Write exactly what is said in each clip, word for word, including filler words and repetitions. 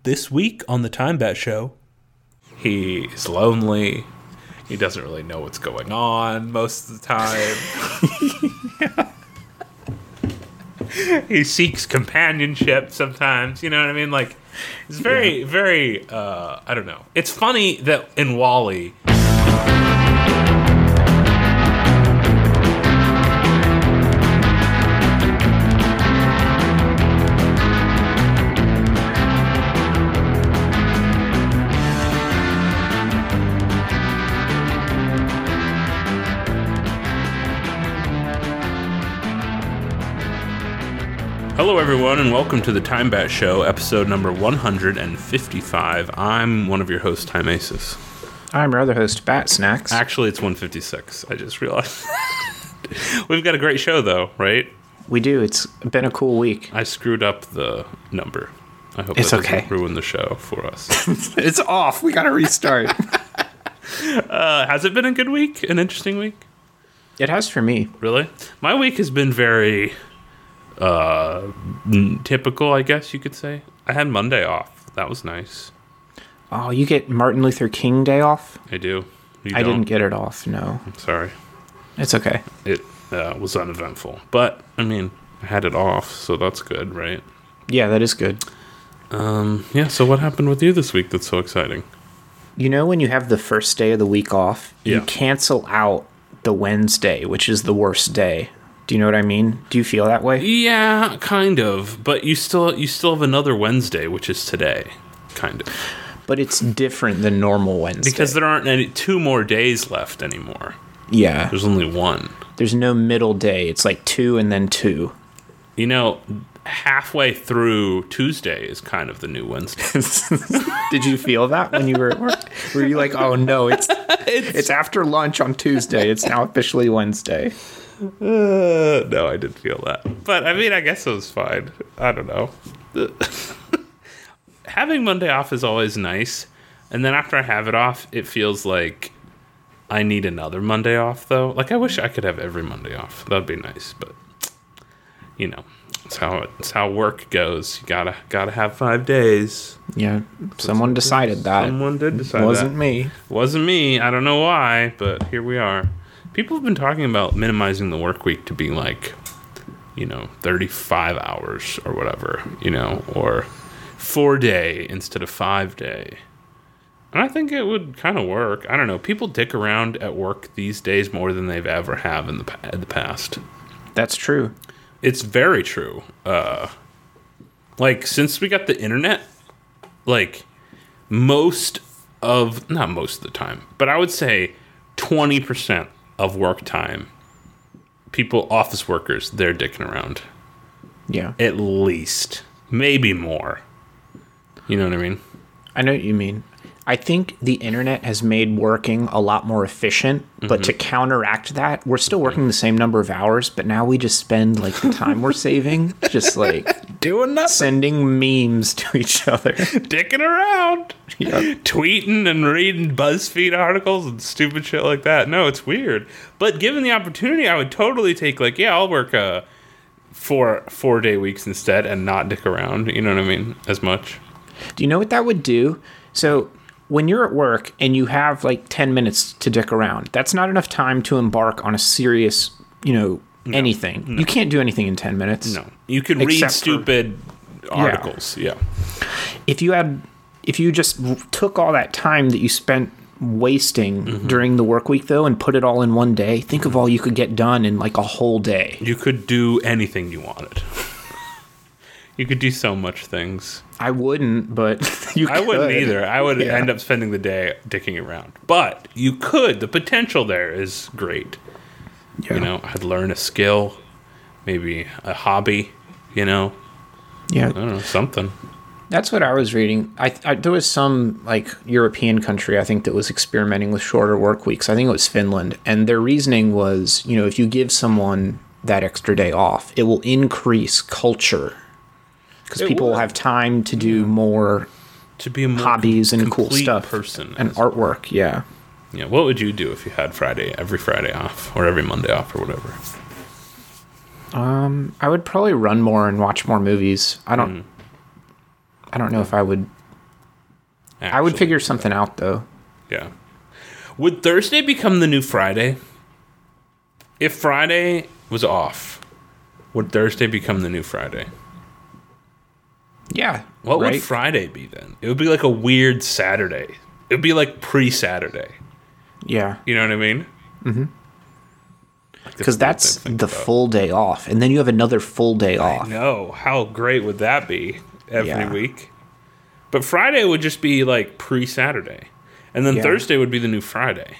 This week on the Time Bat Show, he's lonely. He doesn't really know what's going on most of the time. yeah. He seeks companionship sometimes, you know what I mean? Like, it's very, yeah. very, uh, I don't know. It's funny that in WALL-E... Hello, everyone, and welcome to the Time Bat Show, episode number one hundred fifty-five. I'm one of your hosts, Time Aces. I'm your other host, Bat Snacks. Actually, it's one fifty-six. I just realized. We've got a great show, though, right? We do. It's been a cool week. I screwed up the number. I hope it's that okay. doesn't ruin the show for us. It's off. We got to restart. uh, has it been a good week? An interesting week? It has for me. Really? My week has been very... Uh, typical, I guess you could say. I had Monday off. That was nice. Oh, you get Martin Luther King Day off? I do. You I don't? didn't get it off, no. I'm sorry. It's okay. It uh, was uneventful. But, I mean, I had it off, so that's good, right? Yeah, that is good. Um, yeah, so what happened with you this week that's so exciting? You know when you have the first day of the week off, yeah. you cancel out the Wednesday, which is the worst day. Do you know what I mean? Do you feel that way? Yeah, kind of. But you still you still have another Wednesday, which is today, kind of. But it's different than normal Wednesday. Because there aren't any two more days left anymore. Yeah. There's only one. There's no middle day. It's like two and then two. You know, halfway through Tuesday is kind of the new Wednesday. Did you feel that when you were at work? Were you like, oh no, it's it's, it's after lunch on Tuesday. It's now officially Wednesday. Uh, no, I didn't feel that. But, I mean, I guess it was fine. I don't know. Having Monday off is always nice. And then after I have it off, it feels like I need another Monday off, though. Like, I wish I could have every Monday off. That would be nice. But, you know, it's how it's how work goes. You gotta gotta have five days. Yeah, someone decided that. Someone did decide that. Wasn't me. Wasn't me. I don't know why, but here we are. People have been talking about minimizing the work week to be like, you know, thirty-five hours or whatever, you know, or four day instead of five day. And I think it would kind of work. I don't know. People dick around at work these days more than they've ever have in the, in the past. That's true. It's very true. Uh, like, since we got the internet, like, most of, not most of the time, but I would say twenty percent of work time, people, office workers, they're dicking around. Yeah. At least. Maybe more. You know what I mean? I know what you mean. I think the internet has made working a lot more efficient, mm-hmm. but to counteract that, we're still working the same number of hours, but now we just spend, like, the time we're saving just, like, doing nothing. Sending memes to each other. Dicking around. Yep. Tweeting and reading BuzzFeed articles and stupid shit like that. No, it's weird. But given the opportunity, I would totally take, like, yeah, I'll work uh, four, four-day weeks instead and not dick around, you know what I mean, as much. Do you know what that would do? So... when you're at work and you have like ten minutes to dick around, that's not enough time to embark on a serious, you know, no, anything. No. You can't do anything in ten minutes. No. You can read stupid for, articles. Yeah. yeah. If you had, if you just took all that time that you spent wasting mm-hmm. during the work week, though, and put it all in one day, think of all you could get done in like a whole day. You could do anything you wanted. You could do so much things. I wouldn't, but you could. I wouldn't either. I would yeah. end up spending the day dicking around. But you could. The potential there is great. Yeah. You know, I'd learn a skill, maybe a hobby, you know. Yeah. I don't know, something. That's what I was reading. I, I there was some like European country, I think, that was experimenting with shorter work weeks. I think it was Finland. And their reasoning was, you know, if you give someone that extra day off, it will increase culture. Because people will have time to do yeah. more, to be a more hobbies and cool stuff, person and artwork. Yeah. Yeah. What would you do if you had Friday, every Friday off, or every Monday off, or whatever? Um, I would probably run more and watch more movies. I don't. Mm. I don't know if I would I would actually figure do something out though. that. Yeah. Would Thursday become the new Friday? If Friday was off, would Thursday become the new Friday? Yeah. What right? would Friday be then? It would be like a weird Saturday. It would be like pre-Saturday. Yeah. You know what I mean? Mm-hmm. Like the Because fourth, that's I think the about. full day off, and then you have another full day off. No, how great would that be every Yeah. week? But Friday would just be like pre-Saturday. And then Yeah. Thursday would be the new Friday.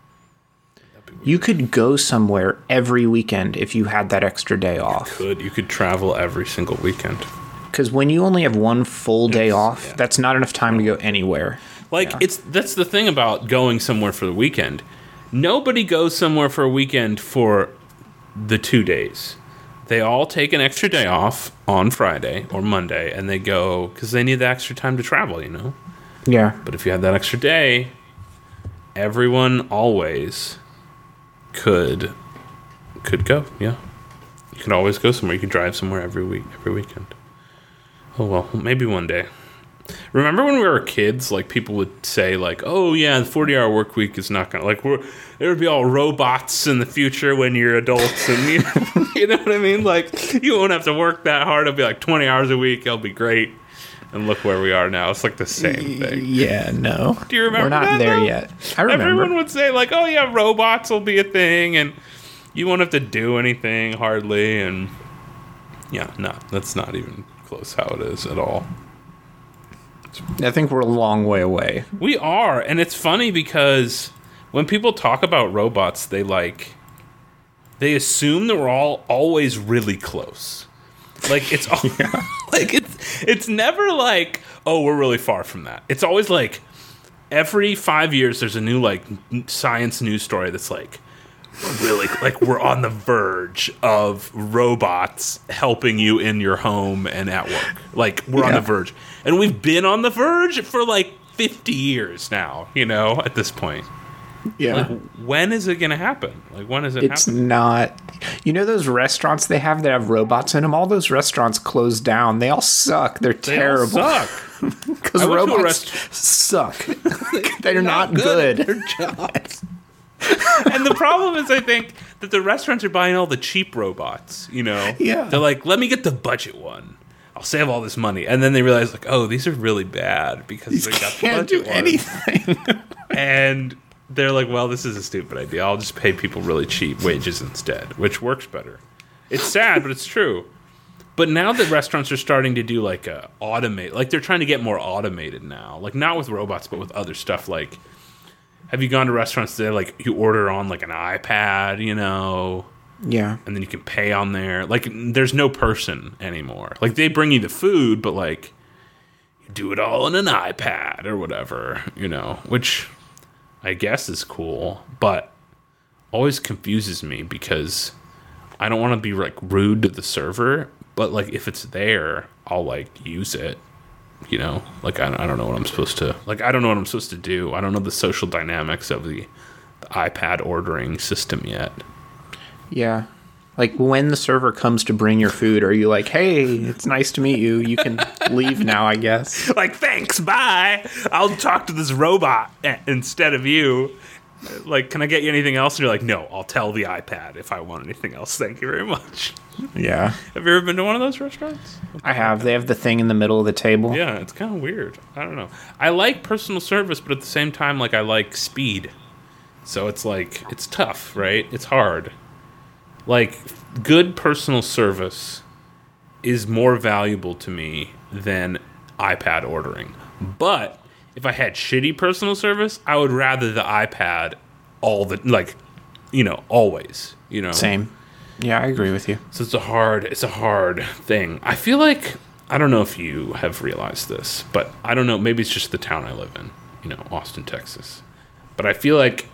You could go somewhere every weekend if you had that extra day off. Could you could travel every single weekend. Because when you only have one full day Yes, off, yeah. that's not enough time to go anywhere. Like Yeah. it's that's the thing about going somewhere for the weekend. Nobody goes somewhere for a weekend for the two days. They all take an extra day off on Friday or Monday, and they go because they need the extra time to travel. You know. Yeah. But if you had that extra day, everyone always could could go. Yeah, you could always go somewhere. You could drive somewhere every week, every weekend. Oh well, maybe one day. Remember when we were kids? Like people would say, like, "Oh yeah, the forty-hour work week is not gonna like we're there would be all robots in the future when you're adults, and you, you know what I mean? Like you won't have to work that hard. It'll be like twenty hours a week. It'll be great." And look where we are now. It's like the same thing. Yeah, no. Do you remember We're not that, there though? yet. I remember. Everyone would say, like, oh, yeah, robots will be a thing, and you won't have to do anything, hardly, and yeah, no, that's not even close how it is at all. I think we're a long way away. We are, and it's funny because when people talk about robots, they, like, they assume that we're all always really close. Like, it's all, like, it's, it's never like, oh, we're really far from that. It's always like, every five years, there's a new, like, n- science news story that's like, really, like, we're on the verge of robots helping you in your home and at work. Like, we're on Yeah. the verge. And we've been on the verge for, like, fifty years now, you know, at this point. Yeah. Like, when is it going to happen? Like, when is it It's happening? not. You know those restaurants they have that have robots in them? All those restaurants closed down. They all suck. They're They all terrible. suck. Because I went to a robots rest- suck. They're not good. at their jobs. And the problem is, I think, that the restaurants are buying all the cheap robots, you know? Yeah. They're like, let me get the budget one. I'll save all this money. And then they realize, like, oh, these are really bad because they got the Can't budget do one. anything. And they're like, well, this is a stupid idea. I'll just pay people really cheap wages instead, which works better. It's sad, but it's true. But now that restaurants are starting to do like a automate, like they're trying to get more automated now, like not with robots, but with other stuff. Like, have you gone to restaurants that like you order on like an iPad, you know, Yeah. and then you can pay on there? Like, there's no person anymore. Like, they bring you the food, but like you do it all on an iPad or whatever, you know, which I guess is cool, but always confuses me because I don't want to be like rude to the server, but like if it's there, I'll like use it, you know, like I, I don't know what I'm supposed to, like I don't know what I'm supposed to do. I don't know the social dynamics of the, the iPad ordering system yet. Yeah. Like when the server comes to bring your food, are you like, hey, it's nice to meet you. You can leave now, I guess. Like, thanks, bye. I'll talk to this robot a- instead of you. Like, can I get you anything else? And you're like, no, I'll tell the iPad if I want anything else. Thank you very much. Yeah. Have you ever been to one of those restaurants? I have. They have the thing in the middle of the table. Yeah, it's kind of weird. I don't know. I like personal service, but at the same time, like, I like speed. So it's like, it's tough, right? It's hard. Like, good personal service is more valuable to me than iPad ordering. But if I had shitty personal service, I would rather the iPad all the, like, you know, always, you know? Same. Yeah, I agree with you. So it's a hard, it's a hard thing. I feel like, I don't know if you have realized this, but I don't know, maybe it's just the town I live in, you know, Austin, Texas. But I feel like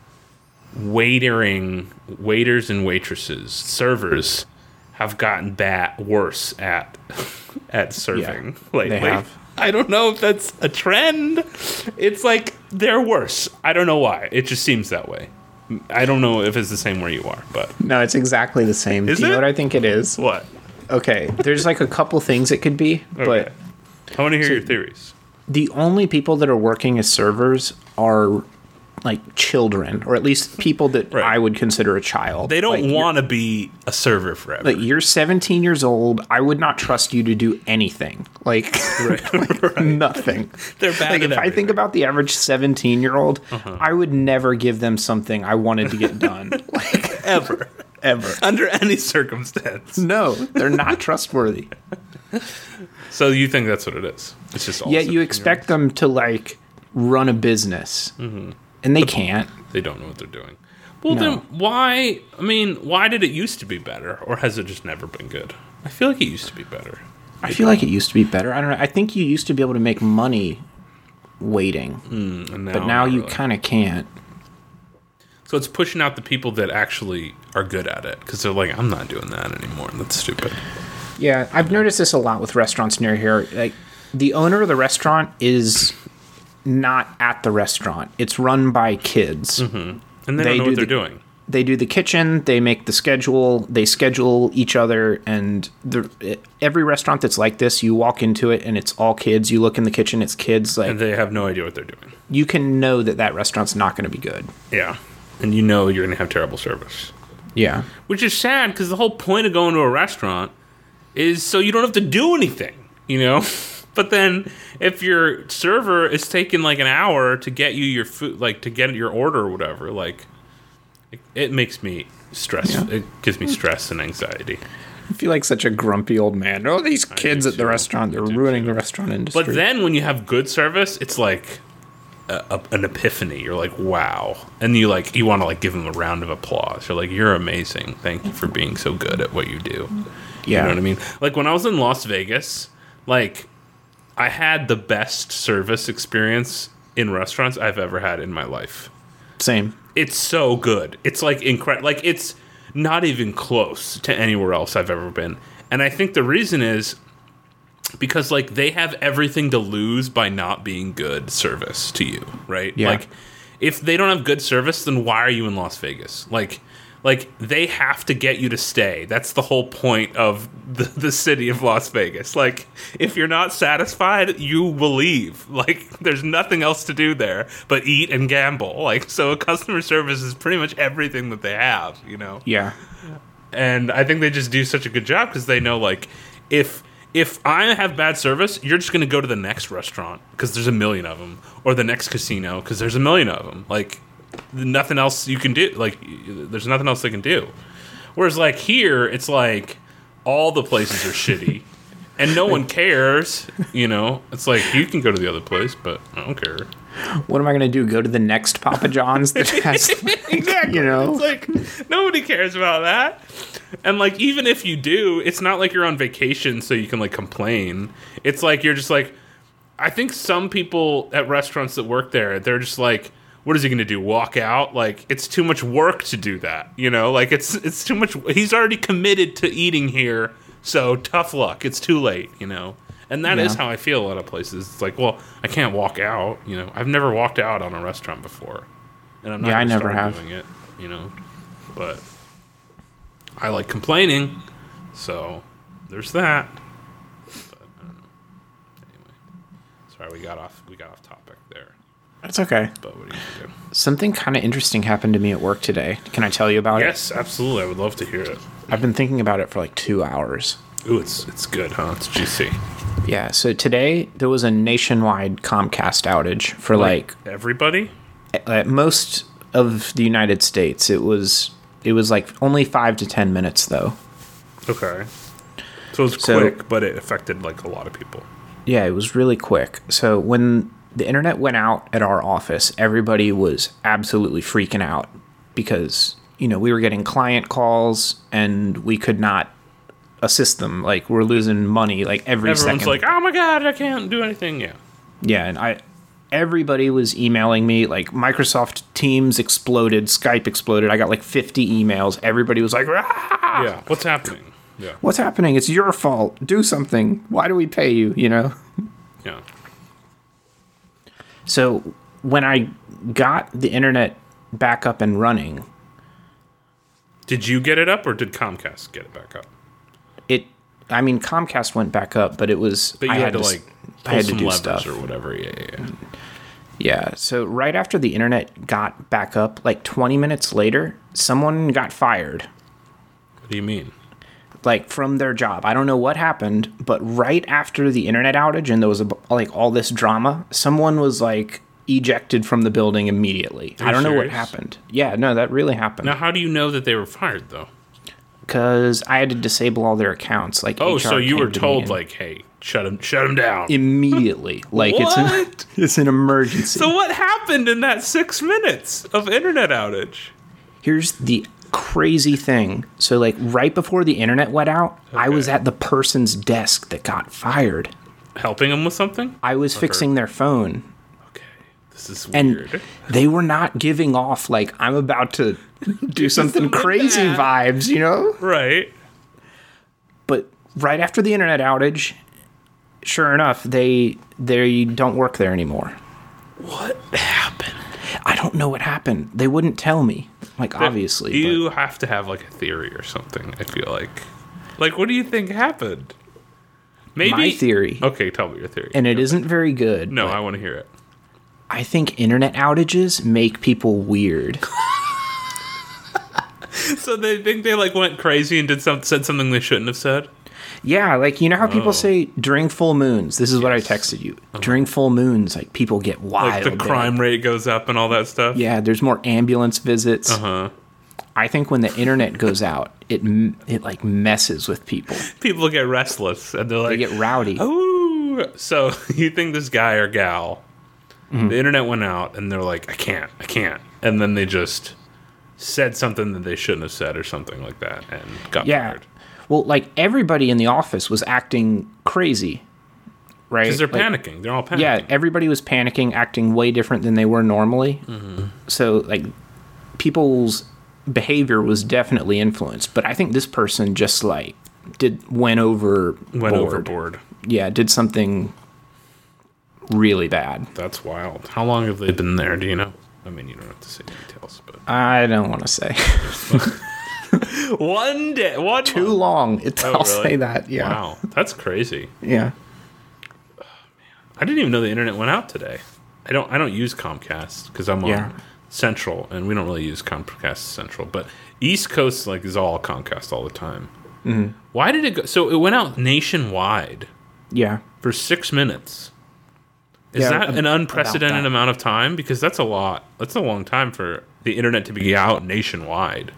waitering, waiters and waitresses, servers have gotten bad, worse at at serving lately. they have. I don't know if that's a trend. It's like they're worse. I don't know why. It just seems that way. I don't know if it's the same where you are, but No, it's exactly the same. Is Do you it? know what I think it is? what? Okay, there's like a couple things it could be, Okay. but I want to hear your theories. the only people that are working as servers are like children, or at least people that Right. I would consider a child. They don't Like, want to be a server forever. Like, you're seventeen years old. I would not trust you to do anything. Like, like, nothing. They're bad Like, at if I think everything. about the average seventeen-year-old, Uh-huh. I would never give them something I wanted to get done. Like, ever. ever. Under any circumstance. No, they're not trustworthy. So you think that's what it is? It's just all Yet you seventeen-year-olds. expect them to, like, run a business. And they can't. They don't know what they're doing. Well, No. then why? I mean, why did it used to be better, or has it just never been good? I feel like it used to be better. I feel like it used to be better. I don't know. I think you used to be able to make money waiting, And now but now not you really. kind of can't. So it's pushing out the people that actually are good at it because they're like, I'm not doing that anymore. That's stupid. Yeah, I've noticed this a lot with restaurants near here. Like, the owner of the restaurant is not at the restaurant. It's run by kids. And they, They don't know do what they're the- doing. They do the kitchen, they make the schedule, they schedule each other, and the, every restaurant that's like this, you walk into it and it's all kids. You look in the kitchen, it's kids. Like, And they have no idea what they're doing. you can know that that restaurant's not going to be good. Yeah. And you know you're going to have terrible service. Yeah. Which is sad because the whole point of going to a restaurant is so you don't have to do anything, you know? But then if your server is taking like an hour to get you your food, like to get your order or whatever, like it, it makes me stress. Yeah. It gives me stress and anxiety. I feel like such a grumpy old man. Oh, these kids do at the too. restaurant, they're I do ruining too. the restaurant industry. But then when you have good service, it's like a, a, an epiphany. You're like, wow. And you like you want to like give them a round of applause. You're like, you're amazing. Thank you for being so good at what you do. yeah. You know what I mean? Like when I was in Las Vegas, like I had the best service experience in restaurants I've ever had in my life. Same. It's so good. It's like incredible. Like it's not even close to anywhere else I've ever been. And I think the reason is because like they have everything to lose by not being good service to you, right? Yeah. Like if they don't have good service, then why are you in Las Vegas? Like like they have to get you to stay. That's the whole point of the, the city of Las Vegas. Like if you're not satisfied, you will leave. Like there's nothing else to do there but eat and gamble. Like so customer service is pretty much everything that they have, you know. Yeah. And I think they just do such a good job because they know like if if I have bad service, you're just going to go to the next restaurant because there's a million of them, or the next casino because there's a million of them. Like nothing else you can do. Like there's nothing else they can do. Whereas like here, it's like all the places are shitty, and no one cares. You know, it's like you can go to the other place, but I don't care. What am I going to do? Go to the next Papa John's that has, Exactly. you know? It's like nobody cares about that. And like even if you do, it's not like you're on vacation so you can like complain. It's like you're just like I think some people at restaurants that work there, they're just like, what is he going to do? Walk out? Like it's too much work to do that, you know? Like it's it's too much. He's already committed to eating here, so tough luck. It's too late, you know? And that is Yeah. how I feel a lot of places. It's like, well, I can't walk out, you know. I've never walked out on a restaurant before. And I'm not Yeah, I gonna never start have. doing it, you know. But I like complaining, so there's that. But I don't know. Anyway, sorry we got off we got off topic there. That's okay. But what are you gonna do? Something kind of interesting happened to me at work today. Can I tell you about it? Yes, absolutely. I would love to hear it. I've been thinking about it for like two hours. Ooh, it's it's good, huh? It's juicy. Yeah, so today there was a nationwide Comcast outage for like, everybody. at most of the United States. It was it was like only five to ten minutes though. Okay. So it's So- quick, but it affected like a lot of people. Yeah, it was really quick. So when the internet went out at our office, everybody was absolutely freaking out because, you know, we were getting client calls and we could not assist them. Like we're losing money like every Everyone's second. like, "Oh my god, I can't do anything." Yeah. Yeah, and I everybody was emailing me, like Microsoft Teams exploded, Skype exploded. I got like fifty emails. Everybody was like, "Ah, Yeah. What's happening? Yeah. what's happening? It's your fault. Do something. Why do we pay you?" You know? Yeah. So when I got the internet back up and running, Did you get it up or did Comcast get it back up? it I mean Comcast went back up, but it was But you I had, to s- like I had to some do levers stuff. or whatever. Yeah, yeah, yeah. Yeah, so right after the internet got back up, like twenty minutes later, someone got fired, What do you mean? like from their job. I don't know what happened, but right after the internet outage and there was a, like all this drama, someone was like ejected from the building immediately. Are I don't you know what serious? happened. Yeah, no, that really happened. Now, how do you know that they were fired, though? Because I had to disable all their accounts. Like, Oh, H R so you came were to me told, and- like, hey, shut him, shut him down. immediately. Like it's What? an, it's an emergency. So what happened in that six minutes of internet outage? Here's the crazy thing. So like right before the internet went out, I was Okay. at the person's desk that got fired. Helping them with something? I was fixing their phone. Okay, this is And weird. they were not giving off like I'm about to do something something crazy bad. vibes, you know? Right. But right after the internet outage, sure enough, they they don't work there anymore. What happened? I don't know what happened. They wouldn't tell me. Like obviously. You have to have like a theory or something, I feel like. Like, what do you think happened? Maybe. My theory, Okay, tell me your theory. and it isn't very good. No, but I want to hear it. I think internet outages make people weird. So they think they like went crazy and did some said something they shouldn't have said? Yeah, like you know how Oh. people say during full moons. This is what I texted you. During full moons, like people get wild. Uh-huh. Like the They're crime like- rate goes up and all that stuff? Yeah, there's more ambulance visits. Uh-huh. I think when the internet goes out, it m- it like messes with people. People get restless and they're They like, get rowdy. ooh. So you think this guy or gal, Mm-hmm. the internet went out and they're like, I can't, I can't. And then they just said something that they shouldn't have said or something like that and got Yeah. fired. Well, like everybody in the office was acting crazy, right? Because they're Like, panicking. They're all panicking. Yeah, everybody was panicking, acting way different than they were normally. Mm-hmm. So, like, people's behavior was definitely influenced. But I think this person just like did went over Went overboard. Yeah, did something really bad. That's wild. How long have they been there? Do you know? I mean, you don't have to say details, but I don't want to say one day, one too month. long. It's, Oh, I'll really? say that. Yeah, Wow, that's crazy. yeah. I didn't even know the internet went out today. I don't. I don't use Comcast because I'm on Yeah. Central, and we don't really use Comcast Central. But East Coast like is all Comcast all the time. Mm-hmm. Why did it go? So it went out nationwide Yeah. for six minutes. Is Yeah, that ab- an unprecedented about that. amount of time? Because that's a lot. That's a long time for the internet to be out nationwide.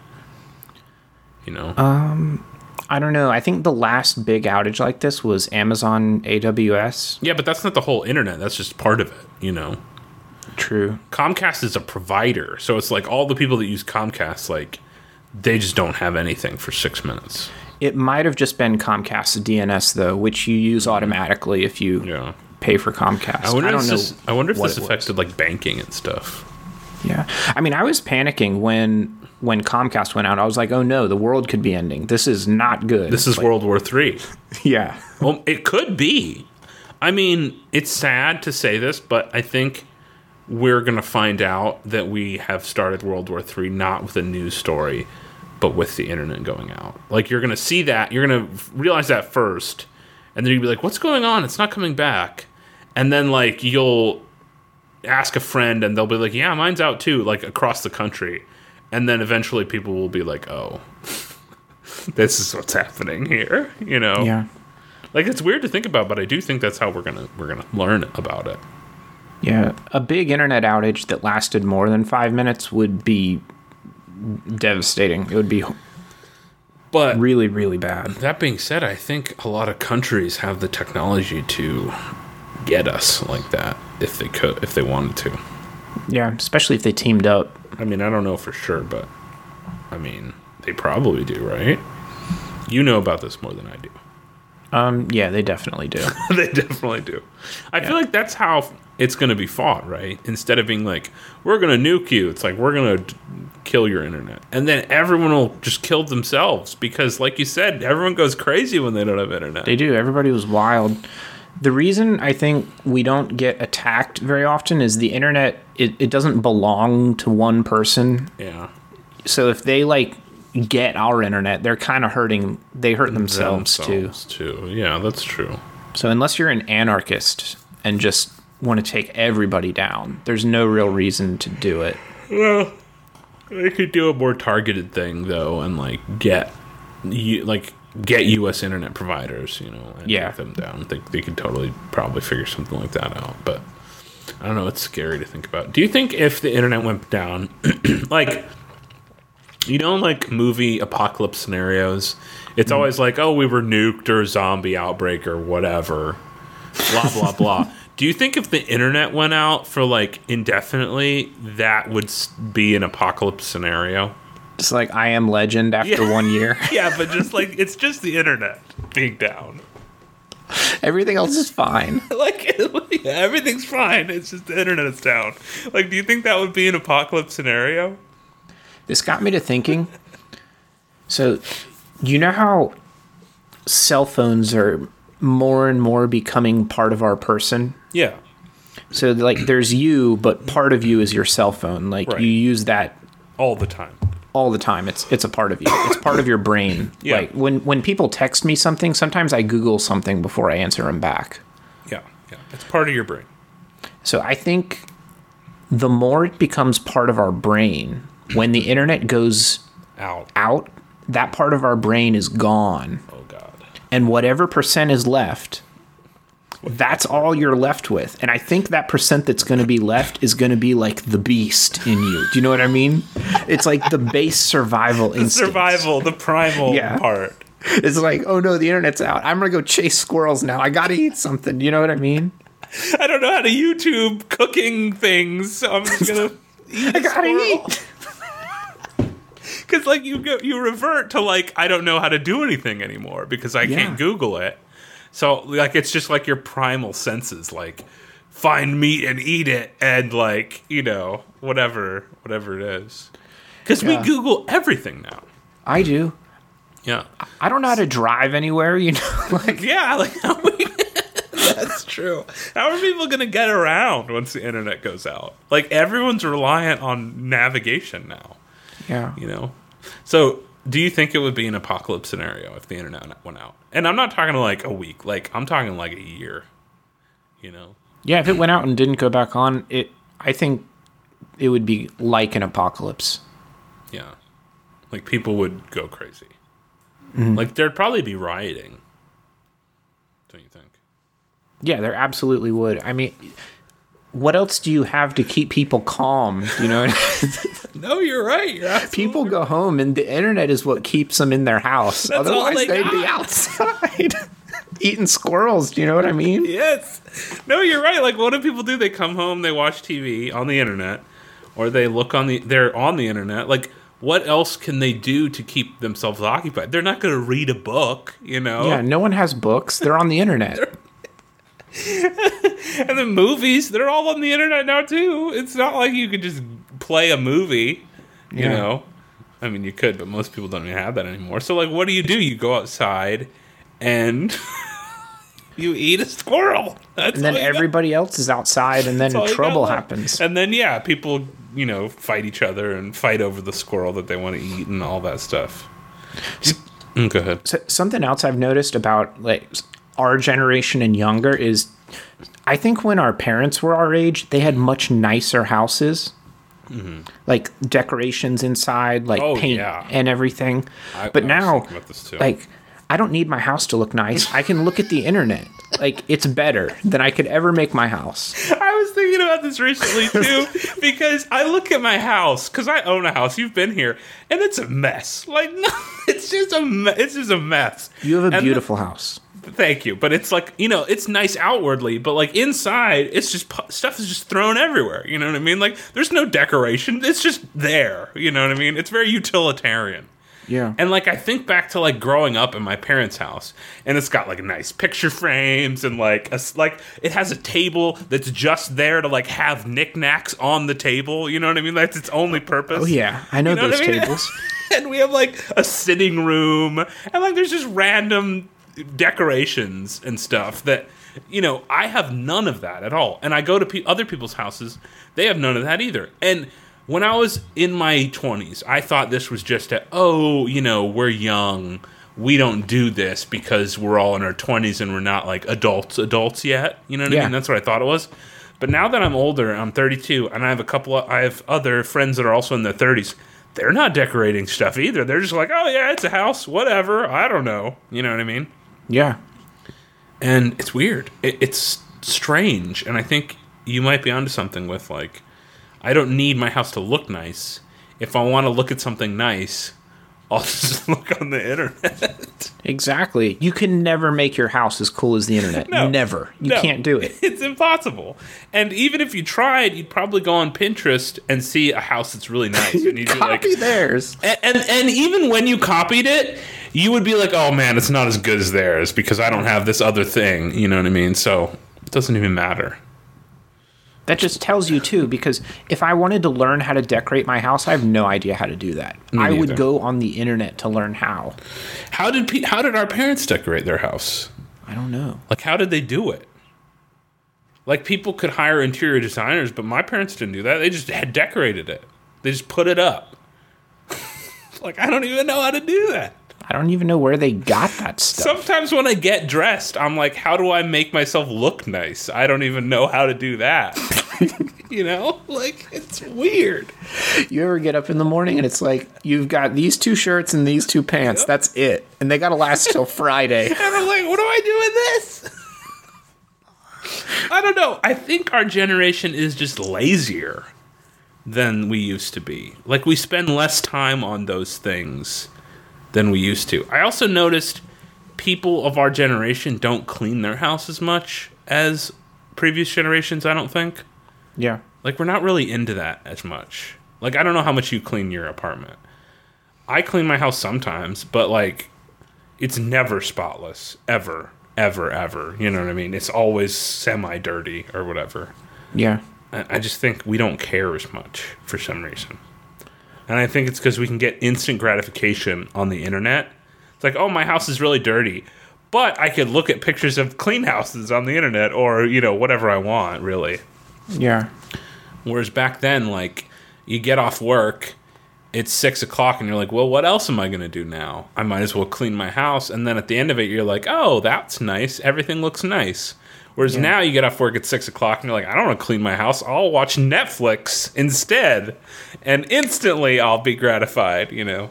You know. Uh, I don't know. I think the last big outage like this was Amazon A W S. yeah, but that's not the whole internet. That's just part of it. You know. True. Comcast is a provider, so it's like all the people that use Comcast, like they just don't have anything for six minutes. It might have just been Comcast's D N S though, which you use automatically if you Yeah, pay for Comcast. I wonder. don't if know. this, I wonder if what this it was. affected like banking and stuff. Yeah. I mean, I was panicking when when Comcast went out. I was like, "Oh no, the world could be ending. This is not good." This is Like, World War Three. Yeah. Well, it could be. I mean, it's sad to say this, but I think we're gonna find out that we have started World War Three not with a news story, but with the internet going out. Like you're gonna see that, you're gonna realize that first, and then you'll be like, "What's going on? It's not coming back." And then like you'll ask a friend, and they'll be like, "Yeah, mine's out too," like across the country. And then eventually people will be like, "Oh, this is what's happening here," you know? Yeah. Like it's weird to think about, but I do think that's how we're gonna we're gonna learn about it. Yeah. A big internet outage that lasted more than five minutes would be devastating. It would be But really, really bad. that being said, I think a lot of countries have the technology to get us like that if they could, if they wanted to. Yeah, especially if they teamed up. I mean, I don't know for sure, but I mean, they probably do, right? You know about this more than I do. Um, yeah, they definitely do. They definitely do. I feel like that's how it's going to be fought, right? Instead of being like, we're going to nuke you, it's like, we're going to kill your internet. And then everyone will just kill themselves because, like you said, everyone goes crazy when they don't have internet. They do. Everybody was wild. The reason I think we don't get attacked very often is the internet, it, it doesn't belong to one person. Yeah. So if they, like, get our internet, they're kind of hurting, they hurt themselves, too. Themselves, too. Yeah, that's true. So unless you're an anarchist and just want to take everybody down, there's no real reason to do it. Well, they could do a more targeted thing though, and like get you like get U S internet providers, you know, and Yeah. take them down. They they could totally probably figure something like that out, but I don't know. It's scary to think about. Do you think if the internet went down, like, you know, like movie apocalypse scenarios, it's mm. always like, oh, we were nuked or a zombie outbreak or whatever, blah, blah, blah. Do you think if the internet went out for like indefinitely, that would be an apocalypse scenario? Just like I Am Legend after yeah. one year. Yeah, but just like, it's just the internet being down. Everything else is fine. like, yeah, everything's fine. It's just the internet is down. Like, do you think that would be an apocalypse scenario? This got me to thinking. So, you know how cell phones are more and more becoming part of our person? Yeah. So, like, there's you, but part of you is your cell phone. Like, Right. you use that all the time. all the time. It's it's a part of you. It's part of your brain. Yeah. Like, when, when people text me something, sometimes I Google something before I answer them back. Yeah, yeah. It's part of your brain. So, I think the more it becomes part of our brain, when the internet goes Out. out, that part of our brain is gone. Oh, God. And whatever percent is left, that's all you're left with. And I think that percent that's going to be left is going to be like the beast in you. Do you know what I mean? It's like the base survival The instinct. survival, the primal Yeah. part. It's like, oh no, the internet's out. I'm going to go chase squirrels now. I got to eat something. You know what I mean? I don't know how to YouTube cooking things, so I'm just going to eat I got to eat. Because, like, you go, you revert to, like, I don't know how to do anything anymore because I Yeah. can't Google it. So, like, it's just, like, your primal senses, like, find meat and eat it and, like, you know, whatever, whatever it is. Because Yeah. we Google everything now. I do. Yeah. I don't know how to drive anywhere, you know? Like, Yeah, like, how we... That's true. How are people going to get around once the internet goes out? Like, everyone's reliant on navigation now, yeah. you know? So, do you think it would be an apocalypse scenario if the internet went out? And I'm not talking like a week. Like, I'm talking like a year, you know? Yeah, if it went out and didn't go back on, it. I think it would be like an apocalypse. Yeah. Like, people would go crazy. Mm-hmm. Like, there'd probably be rioting. Don't you think? Yeah, there absolutely would. I mean, what else do you have to keep people calm? You know, No, you're right. You're absolutely people go home, and the internet is what keeps them in their house. That's all Otherwise, they they'd be got. outside eating squirrels. Do you know what I mean? Yes. No, you're right. Like, what do people do? They come home, they watch T V on the internet, or they look on the. They're on the internet. Like, what else can they do to keep themselves occupied? They're not going to read a book, you know. Yeah, no one has books. They're on the internet. And the movies, they're all on the internet now too. It's not like you could just play a movie, you Yeah. know. I mean, you could, but most people don't even have that anymore. So, like, what do you do? You go outside and you eat a squirrel. That's And then all you got. everybody else is outside, and then That's all you trouble got left. happens. And then, yeah, people, you know, fight each other and fight over the squirrel that they want to eat and all that stuff. Mm, go ahead. So, something else I've noticed about like our generation and younger is, I think when our parents were our age, they had much nicer houses, mm-hmm. like decorations inside, like Oh, paint yeah. and everything. I- but I was now, thinking about this too. like, I don't need my house to look nice. I can look at the internet. Like, it's better than I could ever make my house. I was thinking about this recently too, because I look at my house, because I own a house. You've been here, and it's a mess. Like, no, it's just a, me- it's just a mess. You have a And beautiful house. Thank you, but it's like, you know, it's nice outwardly, but like inside, it's just pu- stuff is just thrown everywhere. You know what I mean? Like, there's no decoration. It's just there. You know what I mean? It's very utilitarian. Yeah. And like, I think back to like growing up in my parents' house, and it's got like nice picture frames and like a s like it has a table that's just there to like have knickknacks on the table. You know what I mean? That's its only purpose. Oh, yeah. I know, You know those what I mean? tables. And we have like a sitting room, and like there's just random decorations and stuff that, you know, I have none of that at all. And I go to pe- other people's houses, they have none of that either. And when I was in my twenties, I thought this was just a, oh, you know, we're young, we don't do this because we're all in our twenties and we're not like adults adults yet. You know what Yeah. I mean? That's what I thought it was. But now that I'm older, I'm thirty-two, and I have a couple of, I have other friends that are also in their thirties. They're not decorating stuff either. They're just like, oh yeah, it's a house, whatever. I don't know. You know what I mean? Yeah. And it's weird. It, it's strange. And I think you might be onto something with, like, I don't need my house to look nice. If I want to look at something nice, I'll just look on the internet. Exactly. You can never make your house as cool as the internet. No. Never. You No. can't do it. It's impossible. And even if you tried, you'd probably go on Pinterest and see a house that's really nice. And you'd be like, Copy theirs. and, and and even when you copied it, you would be like, oh man, it's not as good as theirs because I don't have this other thing. You know what I mean? So it doesn't even matter. That just tells you, too, because if I wanted to learn how to decorate my house, I have no idea how to do that. Me I would neither. go on the internet to learn how. How did pe- how did our parents decorate their house? I don't know. Like, how did they do it? Like, people could hire interior designers, but my parents didn't do that. They just had decorated it. They just put it up. Like, I don't even know how to do that. I don't even know where they got that stuff. Sometimes when I get dressed, I'm like, how do I make myself look nice? I don't even know how to do that. You know? Like, it's weird. You ever get up in the morning and it's like, you've got these two shirts and these two pants. That's it. And they got to last till Friday. And I'm like, what do I do with this? I don't know. I think our generation is just lazier than we used to be. Like, we spend less time on those things than we used to. I also noticed people of our generation don't clean their house as much as previous generations, I don't think. Yeah. Like, we're not really into that as much. Like, I don't know how much you clean your apartment. I clean my house sometimes, but, like, it's never spotless. Ever. Ever, ever. You know what I mean? It's always semi-dirty or whatever. Yeah. I I just think we don't care as much for some reason. And I think it's because we can get instant gratification on the internet. It's like, oh, my house is really dirty. But I could look at pictures of clean houses on the internet or, you know, whatever I want, really. Yeah. Whereas back then, like, you get off work, it's six o'clock, and you're like, well, what else am I going to do now? I might as well clean my house. And then at the end of it, you're like, oh, that's nice. Everything looks nice. Whereas Yeah. now you get off work at six o'clock, and you're like, I don't want to clean my house. I'll watch Netflix instead. And instantly I'll be gratified, you know?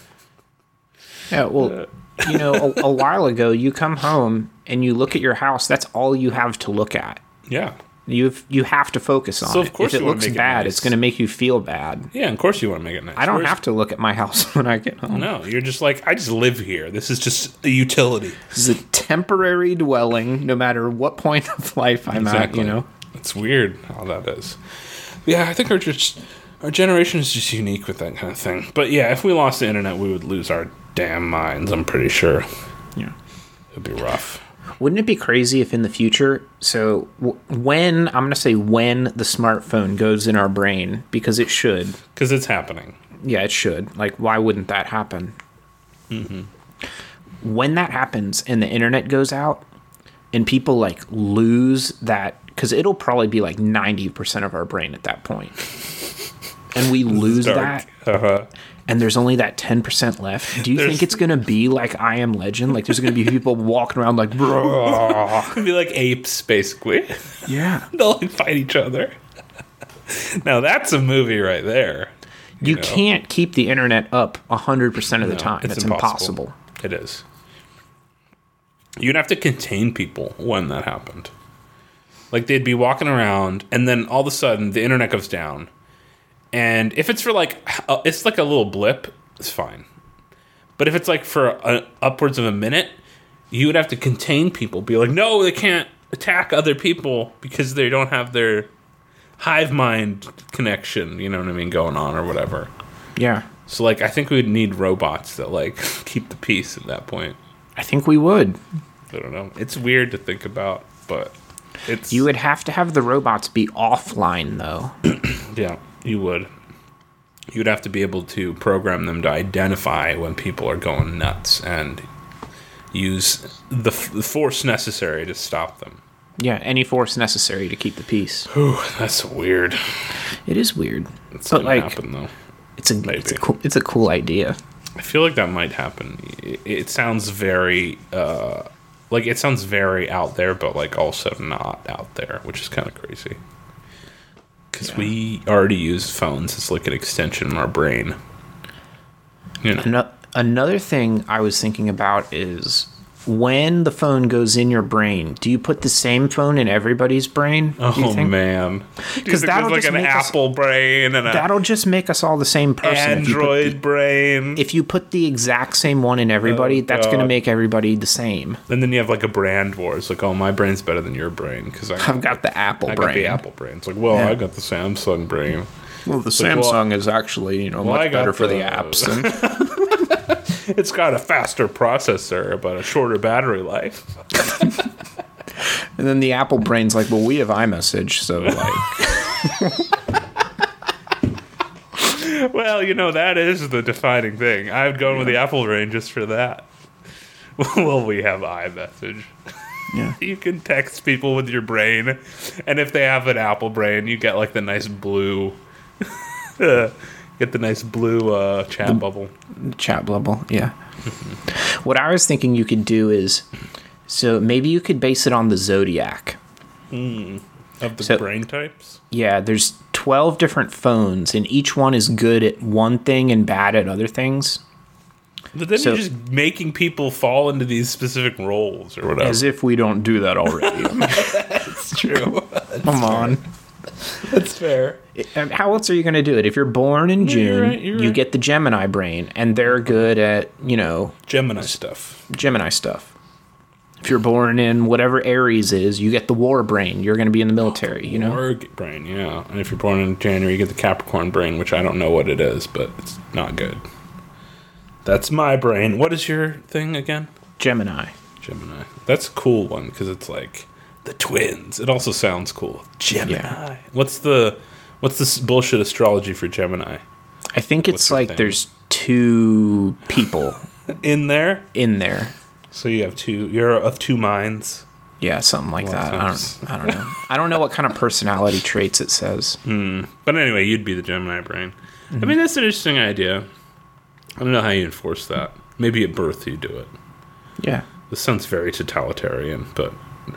Yeah, well, you know, a, a while ago, you come home and you look at your house. That's all you have to look at. Yeah. You've you have to focus on So, of it. course If it you wanna looks make it bad, nice. it's going to make you feel bad. Yeah, of course you want to make it nice. I don't Whereas- have to look at my house when I get home. No, you're just like, I just live here. This is just a utility. This is a temporary dwelling, no matter what point of life I'm at. You know. It's weird how that is. Yeah, I think our just our generation is just unique with that kind of thing. But yeah, if we lost the internet, we would lose our damn minds. I'm pretty sure Yeah. it'd be rough. Wouldn't it be crazy if in the future, so w- when, I'm going to say when the smartphone goes in our brain, because it should. Because it's happening. Yeah, it should. Like, why wouldn't that happen? Mm-hmm. When that happens and the internet goes out and people, like, lose that, because it'll probably be like ninety percent of our brain at that point. And we lose that. Uh-huh. And there's only that ten percent left. Do you There's- think it's going to be like I Am Legend? Like, there's going to be people walking around like, bro. It'd be like apes, basically. Yeah. They'll like fight each other. Now that's a movie right there. You know? can't keep the internet up one hundred percent of the No, time. It's, impossible. It is. You'd have to contain people when that happened. Like, they'd be walking around, and then all of a sudden, the internet goes down. And if it's for, like, uh, it's like a little blip, it's fine. But if it's, like, for a, upwards of a minute, you would have to contain people. Be like, no, they can't attack other people because they don't have their hive mind connection, you know what I mean, going on or whatever. Yeah. So, like, I think we'd need robots that, like, keep the peace at that point. I think we would. I don't know. It's weird to think about, but it's... You would have to have the robots be offline, though. Yeah, you would. You'd have to be able to program them to identify when people are going nuts and use the, f- the force necessary to stop them. Yeah, any force necessary to keep the peace. Whew, that's weird. It is weird. It's but, gonna like, happen, though. it's a, Maybe. it's, a cool, it's a cool idea. I feel like that might happen. It, it sounds very, uh, like it sounds very out there, but like also not out there, which is kind of crazy. Because yeah. we already use phones as like an extension in our brain. You know. Ano- another thing I was thinking about is when the phone goes in your brain, do you put the same phone in everybody's brain? Oh man, because that'll like just an make Apple us, brain and a that'll just make us all the same person. Android if the, brain. If you put the exact same one in everybody, oh, that's going to make everybody the same. And then you have like a brand war. It's like, oh, my brain's better than your brain because I've got the Apple I brain. I got the Apple brain. It's like, well, yeah. I got the Samsung brain. Well, the it's Samsung like, well, is actually you know well, much better for the, the apps. And it's got a faster processor, but a shorter battery life. And then the Apple brain's like, well, we have iMessage, so like. Well, you know, that is the defining thing. I would go yeah. with the Apple brain just for that. Well, we have iMessage. Yeah. You can text people with your brain, and if they have an Apple brain, you get like the nice blue. Get the nice blue uh, chat the, bubble. Chat bubble, yeah. What I was thinking you could do is, so maybe you could base it on the zodiac. Mm, of the so, brain types? Yeah, there's twelve different phones, and each one is good at one thing and bad at other things. But then so, you're just making people fall into these specific roles or whatever. As if we don't do that already. That's true. That's Come fair. on. That's fair. How else are you going to do it? If you're born in June, you're right, you're you right. get the Gemini brain, and they're good at, you know... Gemini stuff. Gemini stuff. If you're born in whatever Aries is, you get the war brain. You're going to be in the military, you know? War brain, yeah. And if you're born in January, you get the Capricorn brain, which I don't know what it is, but it's not good. That's my brain. What is your thing again? Gemini. Gemini. That's a cool one, because it's like... The twins. It also sounds cool. Gemini. Yeah. What's the what's this bullshit astrology for Gemini? I think it's like thing? There's two people in there. In there. So you have two. You're of two minds. Yeah, something like that. I don't. I don't know. I don't know what kind of personality traits it says. Mm. But anyway, you'd be the Gemini brain. Mm-hmm. I mean, that's an interesting idea. I don't know how you enforce that. Maybe at birth you do it. Yeah. This sounds very totalitarian, but.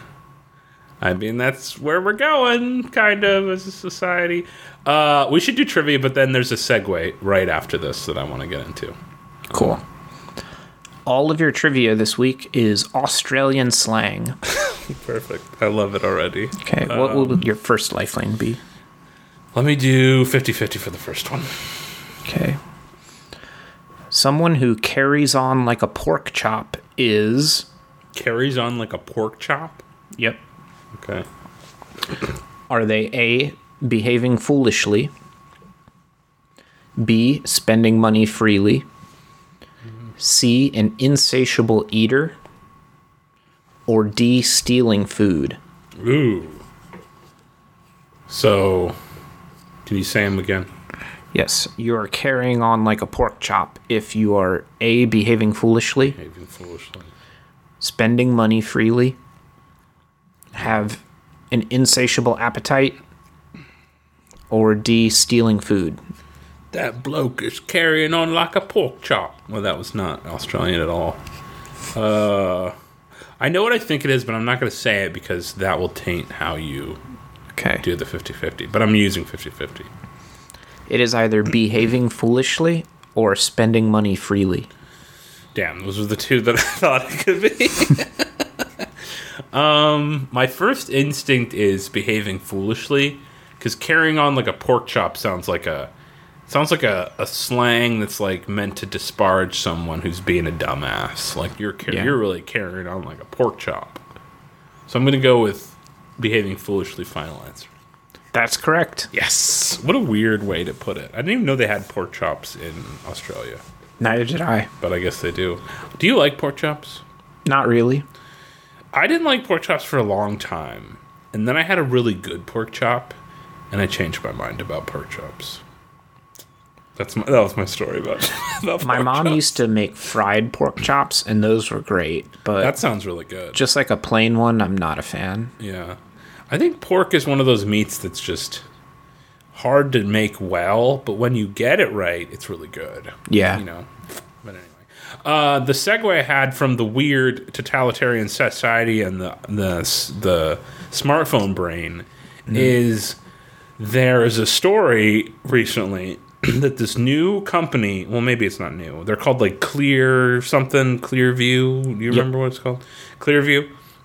I mean, that's where we're going, kind of, as a society. Uh, we should do trivia, but then there's a segue right after this that I want to get into. Cool. All of your trivia this week is Australian slang. Perfect. I love it already. Okay, um, what will your first lifeline be? Let me do fifty-fifty for the first one. Okay. Someone who carries on like a pork chop is... Carries on like a pork chop? Yep. Okay. Are they A, behaving foolishly, B, spending money freely, C, an insatiable eater, or D, stealing food? Ooh. So, can you say them again? Yes, you are carrying on like a pork chop if you are A, behaving foolishly, Behaving foolishly, spending money freely, have an insatiable appetite, or D, stealing food. That bloke is carrying on like a pork chop. Well, that was not Australian at all. Uh, I know what I think it is, but I'm not going to say it because that will taint how you okay. do the fifty-fifty. But I'm using fifty-fifty. It is either behaving foolishly or spending money freely. Damn, those were the two that I thought it could be. Um, my first instinct is behaving foolishly, because carrying on like a pork chop sounds like a sounds like a, a slang that's like meant to disparage someone who's being a dumbass. Like you're car- yeah. you're really carrying on like a pork chop. So I'm gonna go with behaving foolishly. Final answer. That's correct. Yes. What a weird way to put it. I didn't even know they had pork chops in Australia. Neither did I. But I guess they do. Do you like pork chops? Not really. I didn't like pork chops for a long time. And then I had a really good pork chop, and I changed my mind about pork chops. That's my, that was my story about, about My mom chops. used to make fried pork chops, and those were great. But that sounds really good. Just like a plain one, I'm not a fan. Yeah. I think pork is one of those meats that's just hard to make well, but when you get it right, it's really good. Yeah. You know, But anyway. Uh, the segue I had from the weird totalitarian society and the the, the smartphone brain mm. is there is a story recently that this new company, well, maybe it's not new. They're called like Clear something, Clearview. Do you yep. remember what it's called? Clearview?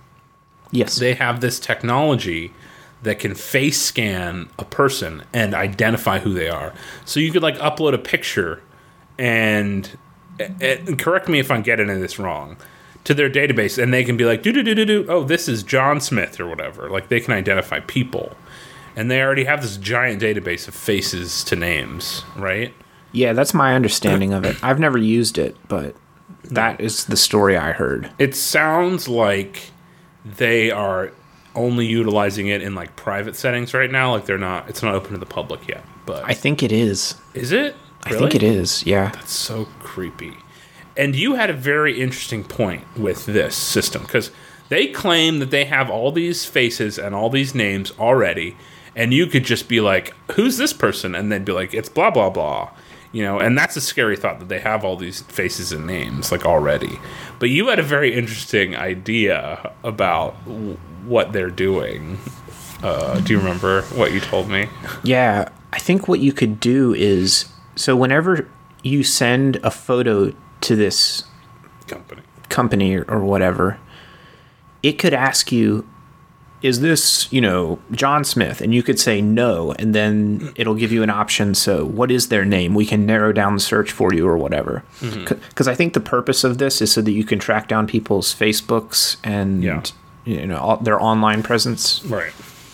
Yes. They have this technology that can face scan a person and identify who they are. So you could like upload a picture and, and correct me if I'm getting this wrong, to their database, and they can be like, do do do do do. Oh, this is John Smith or whatever. Like they can identify people, and they already have this giant database of faces to names, right? Yeah, that's my understanding of it. I've never used it, but that is the story I heard. It sounds like they are only utilizing it in like private settings right now. Like they're not. It's not open to the public yet. But I think it is. Is it? Really? I think it is. Yeah. That's so creepy. And you had a very interesting point with this system, because they claim that they have all these faces and all these names already, and you could just be like, who's this person? And they'd be like, it's blah, blah, blah. You know, and that's a scary thought, that they have all these faces and names, like, already. But you had a very interesting idea about w- what they're doing. Uh, do you remember what you told me? Yeah, I think what you could do is, so whenever you send a photo to this company company or, or whatever, it could ask you, is this, you know, John Smith? And you could say no, and then it'll give you an option. So what is their name? We can narrow down the search for you or whatever. Because mm-hmm. I think the purpose of this is so that you can track down people's Facebooks and, yeah. you know, all, their online presence. Right.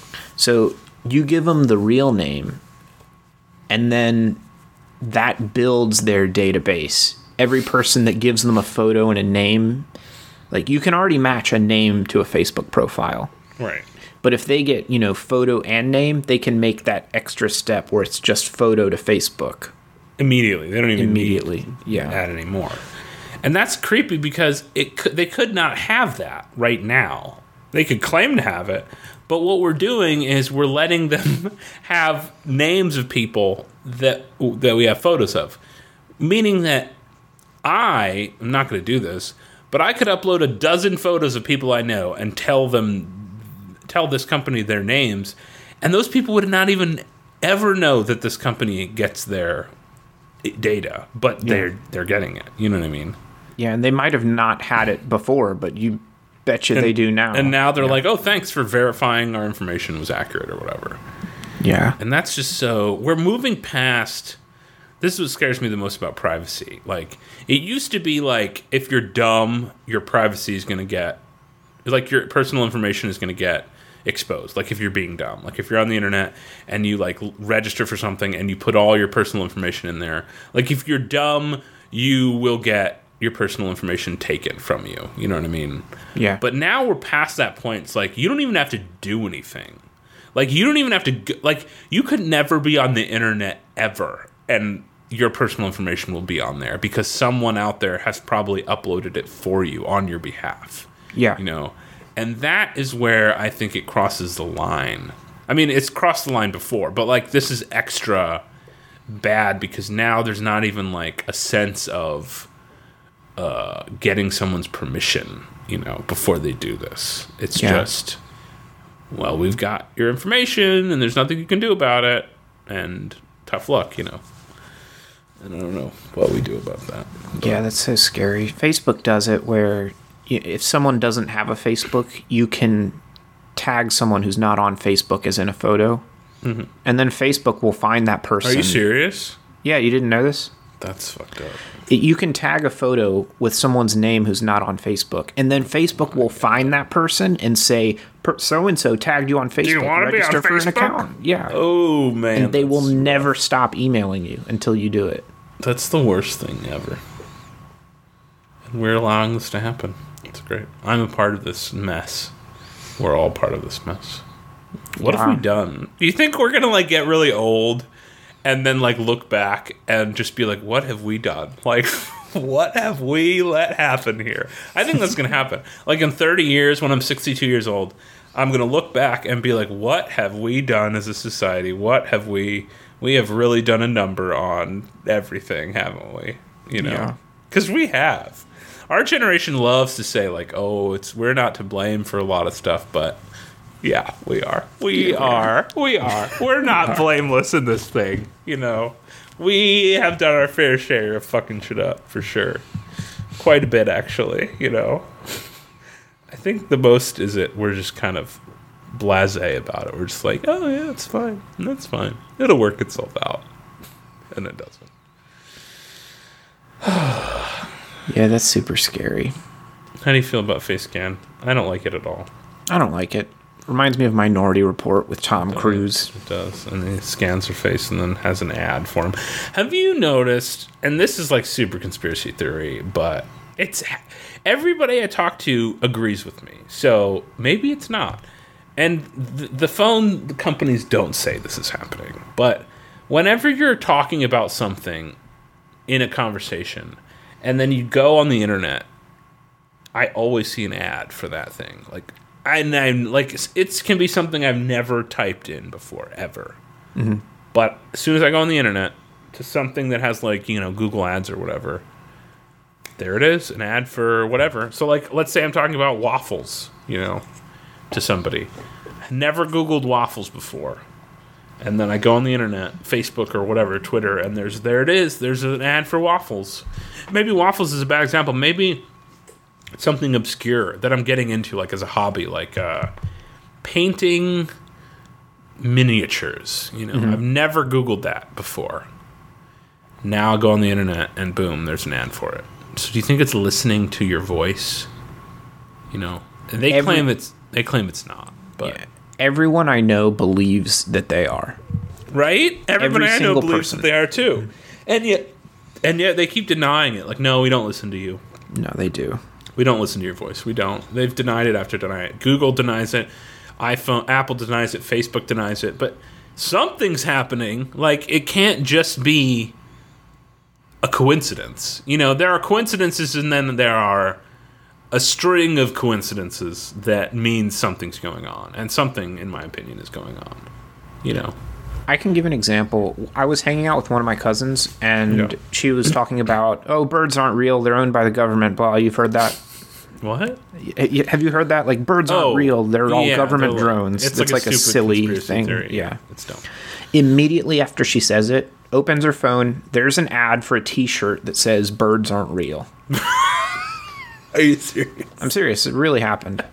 So you give them the real name, and then that builds their database. Every person that gives them a photo and a name, like you can already match a name to a Facebook profile. Right. But if they get, you know, photo and name, they can make that extra step where it's just photo to Facebook. Immediately. They don't even Immediately. need yeah. that anymore. And that's creepy, because it could, they could not have that right now. They could claim to have it, but what we're doing is we're letting them have names of people that that we have photos of. Meaning that I am not going to do this, but I could upload a dozen photos of people I know and tell them tell this company their names, and those people would not even ever know that this company gets their data, but yeah. they're they're getting it. You know what I mean? Yeah, and they might have not had it before, but you betcha and, they do now. And now they're yeah. like, oh, thanks for verifying our information was accurate or whatever. Yeah. And that's just so... We're moving past... This is what scares me the most about privacy. Like, it used to be like, if you're dumb, your privacy is going to get... Like, your personal information is going to get exposed. Like, if you're being dumb. Like, if you're on the internet and you, like, register for something and you put all your personal information in there. Like, if you're dumb, you will get your personal information taken from you. You know what I mean? Yeah. But now we're past that point. It's like, you don't even have to do anything. Like, you don't even have to... Go, like, you could never be on the internet ever. And your personal information will be on there because someone out there has probably uploaded it for you on your behalf. Yeah. You know? And that is where I think it crosses the line. I mean, it's crossed the line before, but, like, this is extra bad because now there's not even, like, a sense of uh, getting someone's permission, you know, before they do this. It's yeah. just, well, we've got your information and there's nothing you can do about it, and tough luck, you know. And I don't know what we do about that. But. Yeah, that's so scary. Facebook does it where if someone doesn't have a Facebook, you can tag someone who's not on Facebook as in a photo. Mm-hmm. And then Facebook will find that person. Are you serious? Yeah, you didn't know this? That's fucked up. It, you can tag a photo with someone's name who's not on Facebook. And then Facebook will find that person and say, so-and-so tagged you on Facebook. Do you want to be on for Facebook? An account. Yeah. Oh, man. And they will never stop emailing you until you do it. That's the worst thing ever. And we're allowing this to happen. It's great. I'm a part of this mess. We're all part of this mess. What yeah. have we done? Do you think we're going to, like, get really old and then, like, look back and just be like, what have we done? Like, what have we let happen here? I think that's going to happen. Like, in thirty years, when I'm sixty-two years old, I'm going to look back and be like, what have we done as a society? What have we... We have really done a number on everything, haven't we? You know? Yeah. Because we have. Our generation loves to say, like, oh, it's we're not to blame for a lot of stuff, but yeah, we are. We Yeah, we are. We are. We're not blameless in this thing, you know. We have done our fair share of fucking shit up, for sure. Quite a bit, actually, you know. I think the most is it we're just kind of blasé about it. We're just like, oh, yeah, it's fine. That's fine. It'll work itself out. And it doesn't. Yeah, that's super scary. How do you feel about face scan? I don't like it at all. I don't like it. Reminds me of Minority Report with Tom Cruise. It does. And he scans her face and then has an ad for him. Have you noticed, and this is like super conspiracy theory, but it's everybody I talk to agrees with me. So maybe it's not. And the, the phone companies don't say this is happening. But whenever you're talking about something in a conversation, and then you go on the internet, I always see an ad for that thing. Like, and I'm like, it can be something I've never typed in before, ever. Mm-hmm. But as soon as I go on the internet to something that has, like, you know, Google Ads or whatever, there it is, an ad for whatever. So, like, let's say I'm talking about waffles, you know, to somebody. Never Googled waffles before. And then I go on the internet, Facebook or whatever, Twitter, and there's there it is. There's an ad for waffles. Maybe waffles is a bad example. Maybe something obscure that I'm getting into, like, as a hobby, like uh, painting miniatures. You know, mm-hmm. I've never Googled that before. Now I go on the internet, and boom, there's an ad for it. So do you think it's listening to your voice? You know, they Every- claim it's they claim it's not, but. Yeah. Everyone I know believes that they are. Right? Everybody Every I know believes person. that they are too. And yet and yet they keep denying it. Like, no, we don't listen to you. No, they do. We don't listen to your voice. We don't. They've denied it after deny it. Google denies it. iPhone, Apple denies it. Facebook denies it. But something's happening. Like, it can't just be a coincidence. You know, there are coincidences and then there are a string of coincidences that means something's going on. And something, in my opinion, is going on. You know? I can give an example. I was hanging out with one of my cousins, and yeah. she was talking about, oh, birds aren't real. They're owned by the government. Blah, you've heard that? What? Have you heard that? Like, birds aren't oh, real. They're all yeah, government they're, drones. It's, it's like, like a, a silly thing. Theory. Yeah. It's dumb. Immediately after she says it, opens her phone. There's an ad for a T-shirt that says, birds aren't real. Are you serious? I'm serious. It really happened.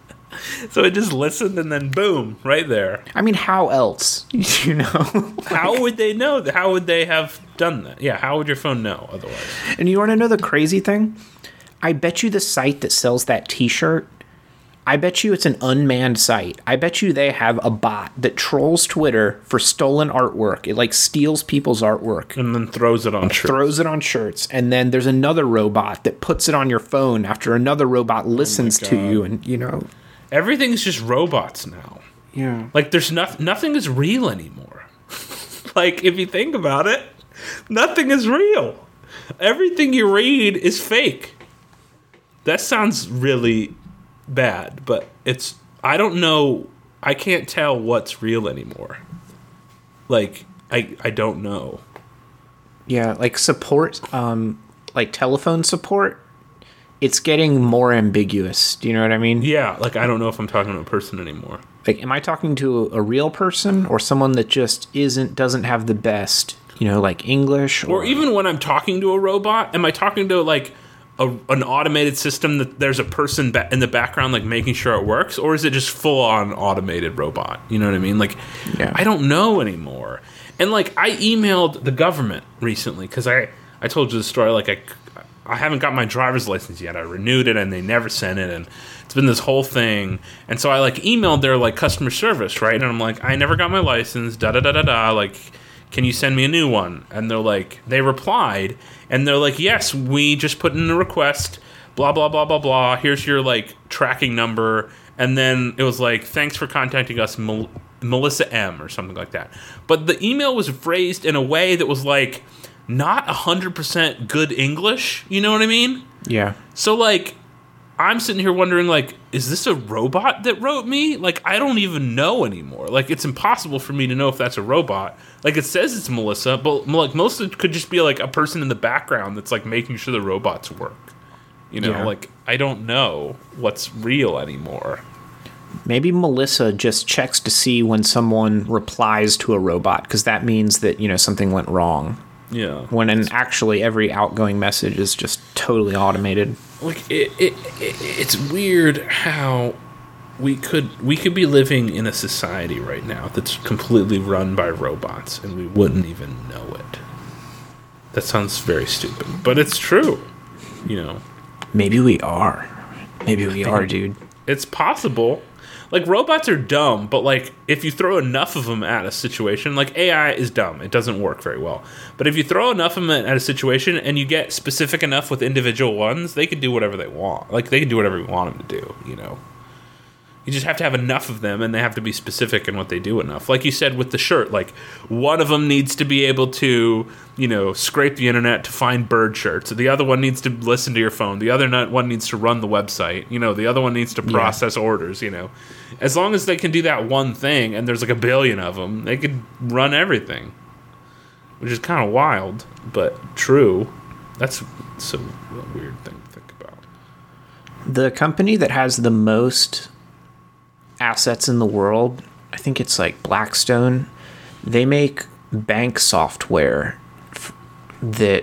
So it just listened and then boom, right there. I mean, how else? You know? How would they know? How would they have done that? Yeah, how would your phone know otherwise? And you want to know the crazy thing? I bet you the site that sells that T-shirt, I bet you it's an unmanned site. I bet you they have a bot that trolls Twitter for stolen artwork. It, like, steals people's artwork. And then throws it on shirts. Throws it on shirts. And then there's another robot that puts it on your phone after another robot listens oh to you. And, you know. Everything's just robots now. Yeah. Like, there's nothing, nothing is real anymore. Like, if you think about it, nothing is real. Everything you read is fake. That sounds really bad, but it's, I don't know, I can't tell what's real anymore. Like, I I don't know. Yeah, like support, um, like telephone support, it's getting more ambiguous. Do you know what I mean? Yeah, like, I don't know if I'm talking to a person anymore. Like, am I talking to a real person or someone that just isn't, doesn't have the best, you know, like English? Or, or even when I'm talking to a robot, am I talking to, like, A, an automated system that there's a person ba- in the background, like, making sure it works, or is it just full on automated robot? You know what I mean? Like, yeah. I don't know anymore. And, like, I emailed the government recently because I, I told you the story. Like, I, I haven't got my driver's license yet. I renewed it and they never sent it, and it's been this whole thing. And so I, like, emailed their, like, customer service, right? And I'm like, I never got my license. Da da da da da. Like, can you send me a new one? And they're like, they replied. And they're like, yes, we just put in a request, blah, blah, blah, blah, blah. Here's your, like, tracking number. And then it was like, thanks for contacting us, Mel- Melissa M. or something like that. But the email was phrased in a way that was, like, not one hundred percent good English. You know what I mean? Yeah. So, like, I'm sitting here wondering, like, is this a robot that wrote me? Like, I don't even know anymore. Like, it's impossible for me to know if that's a robot. Like, it says it's Melissa, but like Melissa could just be like a person in the background that's like making sure the robots work. You know, Yeah. like, I don't know what's real anymore. Maybe Melissa just checks to see when someone replies to a robot, because that means that, you know, something went wrong. Yeah. When in actually every outgoing message is just totally automated. Like, it, it, it it's weird how we could we could be living in a society right now that's completely run by robots and we wouldn't even know it. That sounds very stupid, but it's true. You know, Maybe we are. Maybe we are, dude. it's possible. Like, robots are dumb, but like if you throw enough of them at a situation, like A I is dumb, it doesn't work very well. But if you throw enough of them at a situation and you get specific enough with individual ones, they can do whatever they want. Like, they can do whatever you want them to do, you know. You just have to have enough of them, and they have to be specific in what they do enough. Like you said with the shirt, like, one of them needs to be able to, you know, scrape the internet to find bird shirts. The other one needs to listen to your phone. The other one needs to run the website. You know, the other one needs to process yeah. orders, you know. As long as they can do that one thing, and there's like a billion of them, they could run everything. Which is kind of wild, but true. That's so a weird thing to think about. The company that has the most assets in the world, I think it's like Blackstone. They make bank software f- that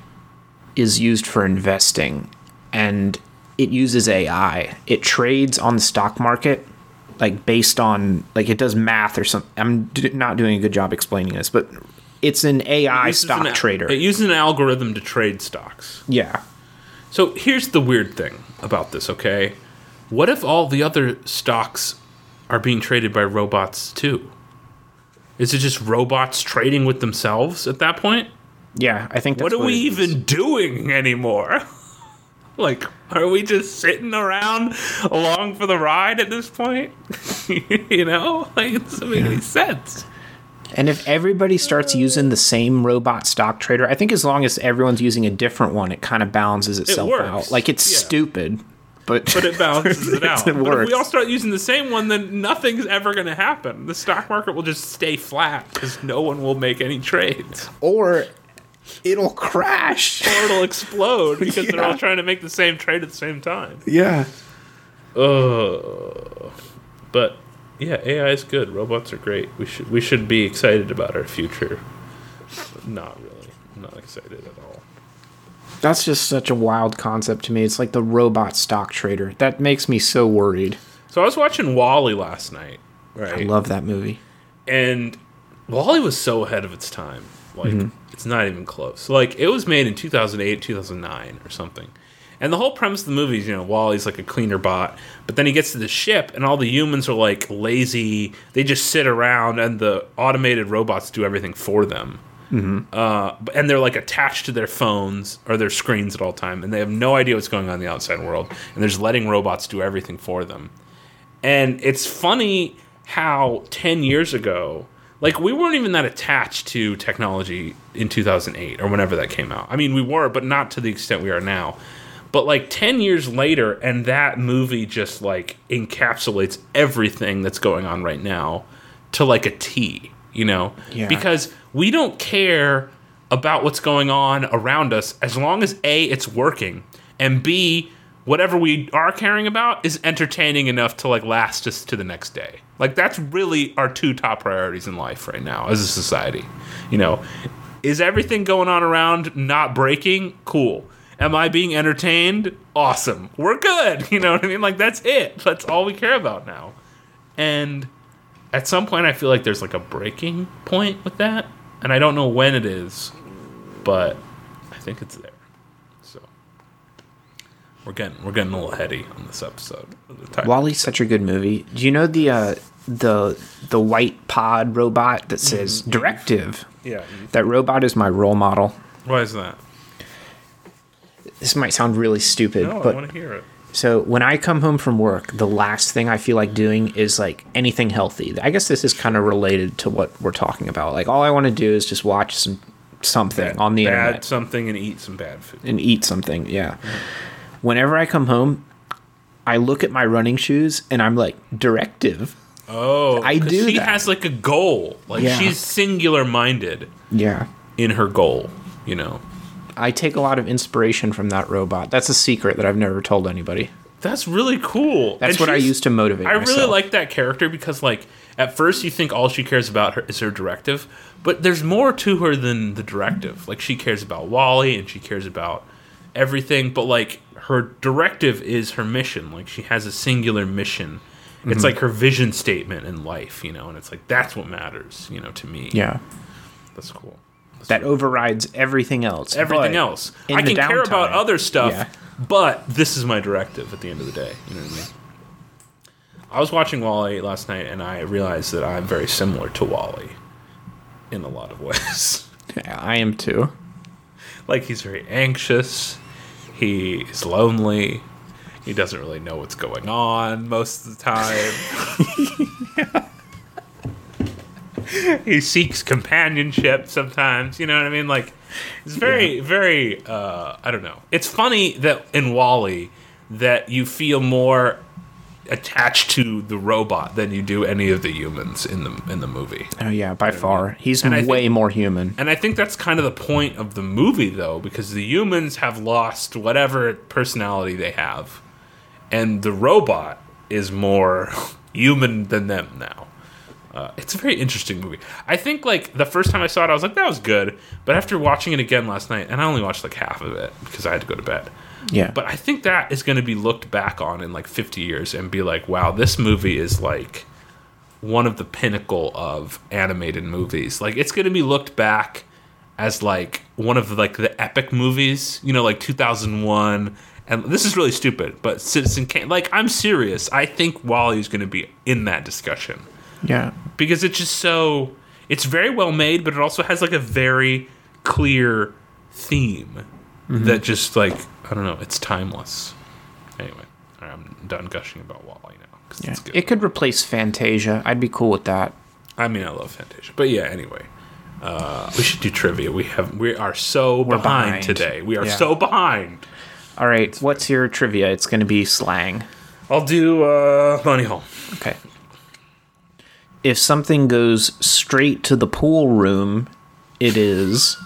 is used for investing, and it uses A I. It trades on the stock market, like based on, like it does math or something. I'm d- not doing a good job explaining this, but it's an A I stock an, trader. It uses an algorithm to trade stocks. Yeah. So here's the weird thing about this, okay? What if all the other stocks are being traded by robots too? Is it just robots trading with themselves at that point? Yeah, I think that's what are what we it is. even doing anymore? Like, are we just sitting around along for the ride at this point? You know? Like, it doesn't make any sense. And if everybody starts using the same robot stock trader, I think as long as everyone's using a different one, it kind of balances itself works. out. Like, it's Yeah. stupid, but But it balances it out. It But if works. we all start using the same one, then nothing's ever going to happen. The stock market will just stay flat because no one will make any trades. Or it'll crash. Or it'll explode because they're Yeah. all trying to make the same trade at the same time. Yeah. Uh, but yeah, A I is good. Robots are great. We should we should be excited about our future. But not really. I'm not excited at all. That's just such a wild concept to me. It's like the robot stock trader. That makes me so worried. So I was watching WALL-E last night, right? I love that movie. And WALL-E was so ahead of its time. Like, mm-hmm. It's not even close. Like, it was made in two thousand eight, two thousand nine or something. And the whole premise of the movie is, you know, WALL-E's like a cleaner bot, but then he gets to the ship and all the humans are like lazy. They just sit around and the automated robots do everything for them. Mm-hmm. Uh, and they're like attached to their phones or their screens at all time, and they have no idea what's going on in the outside world. And they're just letting robots do everything for them. And it's funny how ten years ago, like, we weren't even that attached to technology in two thousand eight or whenever that came out. I mean, we were, but not to the extent we are now. But like ten years later, and that movie just like encapsulates everything that's going on right now to like a T, you know? Yeah. Because we don't care about what's going on around us as long as A, it's working, and B, whatever we are caring about is entertaining enough to like last us to the next day. Like, that's really our two top priorities in life right now as a society. You know, is everything going on around not breaking? Cool. Am I being entertained? Awesome. We're good. You know what I mean? Like, that's it. That's all we care about now. And at some point, I feel like there's like a breaking point with that. And I don't know when it is, but I think it's there. So we're getting we're getting a little heady on this episode. WALL-E's such a good movie. Do you know the uh, the the white pod robot that says mm-hmm. directive? Yeah. That robot is my role model. Why is that? This might sound really stupid, no, but I want to hear it. So when I come home from work, the last thing I feel like doing is like anything healthy. I guess this is kind of related to what we're talking about. Like, all I want to do is just watch some something bad, on the bad internet. something and eat some bad food. And eat something, yeah. Mm-hmm. Whenever I come home, I look at my running shoes and I'm like, directive. Oh, I 'cause do She that. has like a goal. Like Yeah. she's singular minded Yeah. in her goal. You know, I take a lot of inspiration from that robot. That's a secret that I've never told anybody. that's really cool. That's And what I she's- use to motivate I myself. really like that character because, like, at first you think all she cares about her is her directive, but there's more to her than the directive. Like, she cares about Wally and she cares about everything, but like her directive is her mission. Like, she has a singular mission. It's Mm-hmm. like her vision statement in life, you know, and it's like that's what matters, you know, to me. Yeah. That's cool. That's That overrides everything else. everything But else. in I the can care about downtime- other stuff, Yeah. but this is my directive at the end of the day. You know what I mean? I was watching Wall-E last night, and I realized that I'm very similar to Wall-E in a lot of ways. Yeah, I am too. Like, he's very anxious. He is lonely. He doesn't really know what's going on most of the time. He seeks companionship sometimes. You know what I mean? Like, it's very, very, uh, I don't know. It's funny that in Wall-E that you feel more attached to the robot than you do any of the humans in the in the movie. Oh yeah, by far. He's And I way think- more human. And I think that's kind of the point of the movie, though, because the humans have lost whatever personality they have, and the robot is more human than them now. Uh, it's a very interesting movie. I think, like, the first time I saw it, I was like, that was good. But after watching it again last night, and I only watched, like, half of it because I had to go to bed. Yeah. But I think that is going to be looked back on in, like, fifty years and be like, wow, this movie is, like, one of the pinnacle of animated movies. Like, it's going to be looked back as, like, one of, like, the epic movies, you know, like two thousand one. And this is really stupid, but Citizen Kane, like, I'm serious. I think Wall-E is going to be in that discussion. Yeah. Because it's just so, it's very well made, but it also has, like, a very clear theme that just, like, I don't know, it's timeless. Anyway, all right, I'm done gushing about Wall-E now. 'Cause Yeah. it's good. It could replace Fantasia. I'd be cool with that. I mean, I love Fantasia. But yeah, anyway. Uh, we should do trivia. We have we are so behind, behind. today. We are Yeah. so behind. All right. What's your trivia? It's going to be slang. I'll do uh, Money Hole. Okay. If something goes straight to the pool room, it is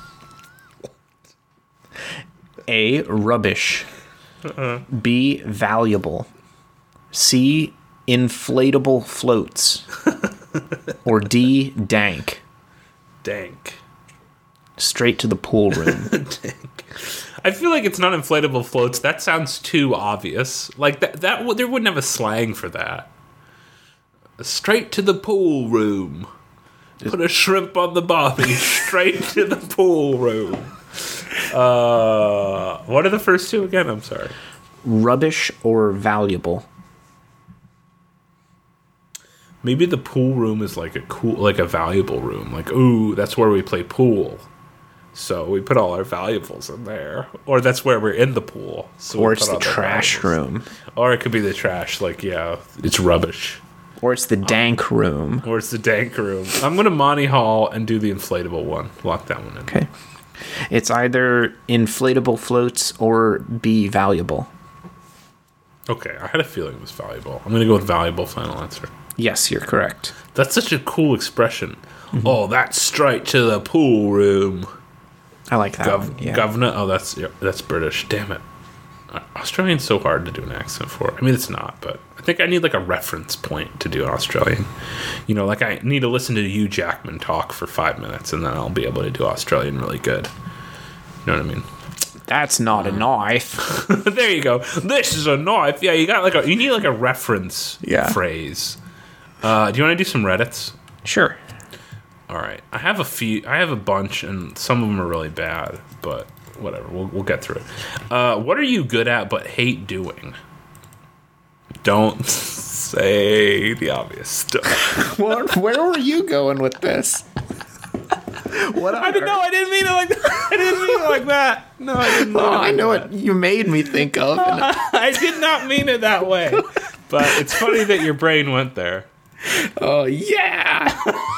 A, rubbish, B, valuable, C, inflatable floats, or D, dank. Dank. Straight to the pool room. Dank. I feel like it's not inflatable floats. That sounds too obvious. Like that. That w- there wouldn't have a slang for that. Straight to the pool room. Put a shrimp on the barbie. Straight to the pool room. Uh, what are the first two again? I'm sorry. Rubbish or valuable? Maybe the pool room is like a cool, like a valuable room. Like, ooh, that's where we play pool. So we put all our valuables in there. Or that's where we're in the pool. So we Or it's put the all the trash valuables. room? Or it could be the trash. Like, yeah, it's rubbish. Or it's the dank room? Or it's the dank room. I'm going to Monty Hall and do the inflatable one. Lock that one in. Okay. It's either inflatable floats or B, valuable. Okay, I had a feeling it was valuable. I'm going to go with valuable final answer. Yes, you're correct. That's such a cool expression. Mm-hmm. Oh, that's straight to the pool room. I like that Gov- one. Yeah. Governor. Oh, that's yeah, that's British. Damn it. Uh, Australian's so hard to do an accent for. I mean, it's not, but I think I need like a reference point to do an Australian. You know, like I need to listen to Hugh Jackman talk for five minutes, and then I'll be able to do Australian really good. You know what I mean? That's not a knife. There you go. This is a knife. Yeah, you got like a. You need like a reference Yeah. phrase. Uh, do you want to do some Reddits? Sure. All right, I have a few. I have a bunch, and some of them are really bad, but whatever. We'll we'll get through it. Uh, what are you good at but hate doing? Don't say the obvious stuff. What, where were you going with this? What I didn't know. I didn't mean it like that. I didn't mean it like that. No, I didn't. Mean Oh, it I like know that. what you made me think of. and- I did not mean it that way. But it's funny that your brain went there. Oh yeah.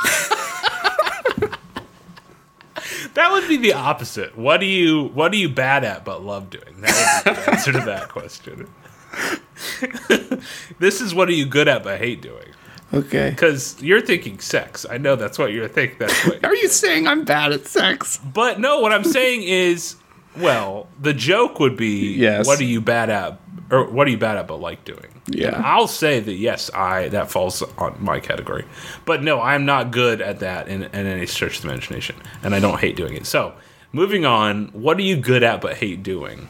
That would be the opposite. What do you What are you bad at but love doing? That would be the answer to that question. This is what are you good at but hate doing? Okay. Because you're thinking sex. I know that's what you're thinking. That's what. Are you saying I'm bad at sex? But no, what I'm saying is, well, the joke would be, Yes. what are you bad at, or what are you bad at but like doing? Yeah. And I'll say that yes, I that falls on my category. But no, I'm not good at that in, in any stretch of the imagination, and I don't hate doing it. So, moving on, what are you good at but hate doing?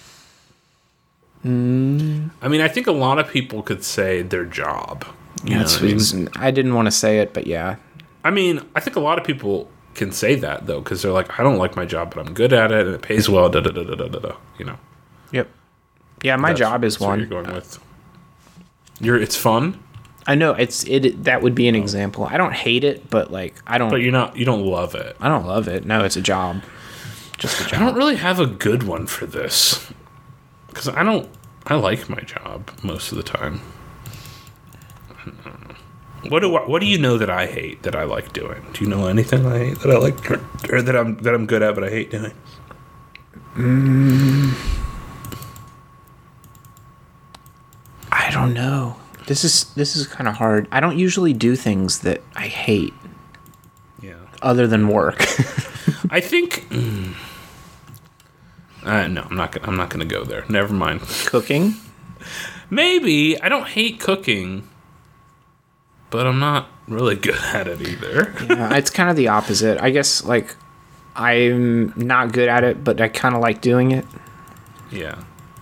Mm. I mean, I think a lot of people could say their job. You know That's what I mean? I didn't want to say it, but yeah. I mean, I think a lot of people can say that though, because they're like, I don't like my job, but I'm good at it, and it pays well. Da da da da da da. da you know. Yep. Yeah, my That's- job is that's what one. you're going with. You're. It's fun, I know it's it. That would be an example. I don't hate it, but like I don't. but you're not. You don't love it. I don't love it. No, it's a job. Just a I job. don't really have a good one for this, because I don't. I like my job most of the time. I don't know. What do I, What do you know that I hate that I like doing? Do you know anything I hate that I like, or, or that I'm that I'm good at but I hate doing? Mm, I don't know. This is this is kind of hard. I don't usually do things that I hate Yeah. other than work. I think. Mm, uh, no, I'm not. Gonna, I'm not going to go there. Never mind. Cooking. Maybe I don't hate cooking, but I'm not really good at it either. Yeah, it's kind of the opposite. I guess like I'm not good at it, but I kind of like doing it. Yeah.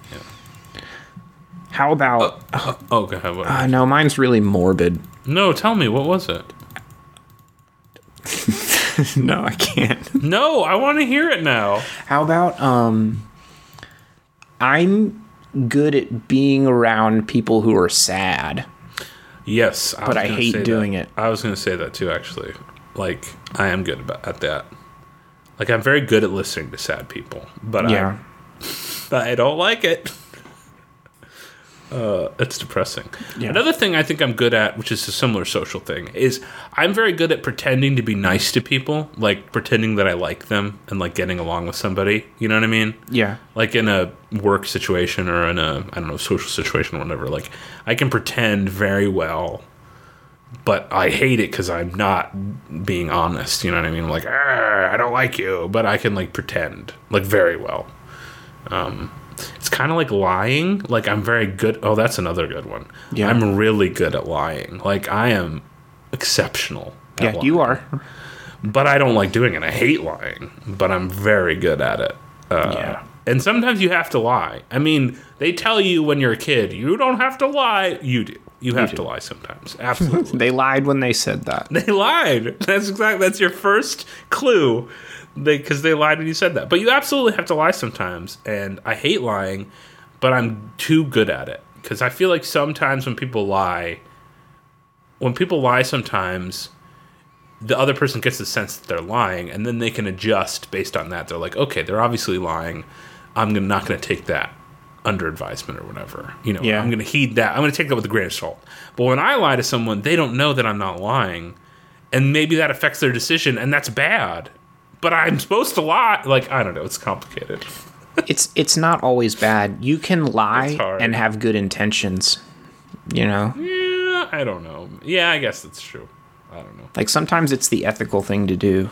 How about? Uh, oh, go ahead. What? Uh, no, mine's really morbid. No, tell me, what was it? No, I can't. No, I want to hear it now. How about um I'm good at being around people who are sad. Yes, I But was I gonna hate say doing that. it. I was going to say that too, actually. Like, I am good about, at that. Like, I'm very good at listening to sad people, but Yeah. I, but I don't like it. Uh, it's depressing. Yeah. Another thing I think I'm good at, which is a similar social thing, is I'm very good at pretending to be nice to people, like pretending that I like them and like getting along with somebody. You know what I mean? Yeah. Like in a work situation or in a, I don't know, social situation or whatever. Like I can pretend very well, but I hate it because I'm not being honest. You know what I mean? I'm like, "Arr, I don't like you, but I can like pretend like very well. Um, It's kind of like lying. Like, I'm very good. Oh, that's another good one. Yeah. I'm really good at lying. Like, I am exceptional at Yeah, lying. you are. But I don't like doing it. I hate lying, but I'm very good at it. Uh, Yeah. And sometimes you have to lie. I mean, they tell you when you're a kid, you don't have to lie. You do. You have do. to lie sometimes. Absolutely. They lied when they said that. They lied. That's exactly. That's your first clue. Because they, they lied when you said that. But you absolutely have to lie sometimes. And I hate lying, but I'm too good at it. Because I feel like sometimes when people lie, when people lie sometimes, the other person gets the sense that they're lying, and then they can adjust based on that. They're like, okay, they're obviously lying. I'm gonna, not going to take that under advisement or whatever. You know, Yeah. I'm going to heed that. I'm going to take that with a grain of salt. But when I lie to someone, they don't know that I'm not lying. And maybe that affects their decision, and that's bad. But I'm supposed to lie. Like, I don't know. It's complicated. It's it's not always bad. You can It's lie hard. and have good intentions. You know? Yeah, I don't know. Yeah, I guess that's true. I don't know. Like sometimes it's the ethical thing to do.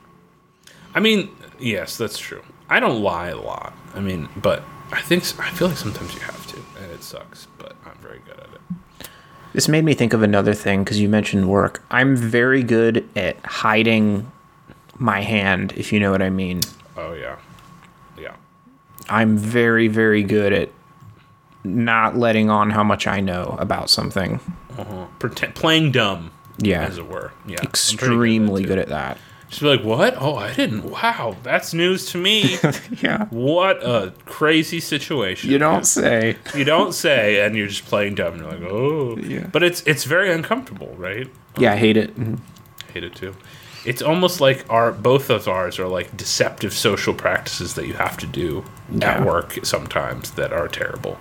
I mean, yes, that's true. I don't lie a lot. I mean, but I think I feel like sometimes you have to, and it sucks. But I'm very good at it. This made me think of another thing because you mentioned work. I'm very good at hiding my hand, if you know what I mean. Oh yeah, yeah. I'm very, very good at not letting on how much I know about something. Uh-huh. Pretend, playing dumb. Yeah. as it were. Yeah, I'm pretty Extremely good good at at that. that. Just be like, what? Oh, I didn't. Wow, that's news to me. Yeah. What a crazy situation. You don't say. You don't say, and you're just playing dumb. And you're like, oh, Yeah. But it's it's very uncomfortable, right? Yeah, I hate it. Mhm. I hate it too. It's almost like our both of ours are like deceptive social practices that you have to do Yeah. at work sometimes that are terrible.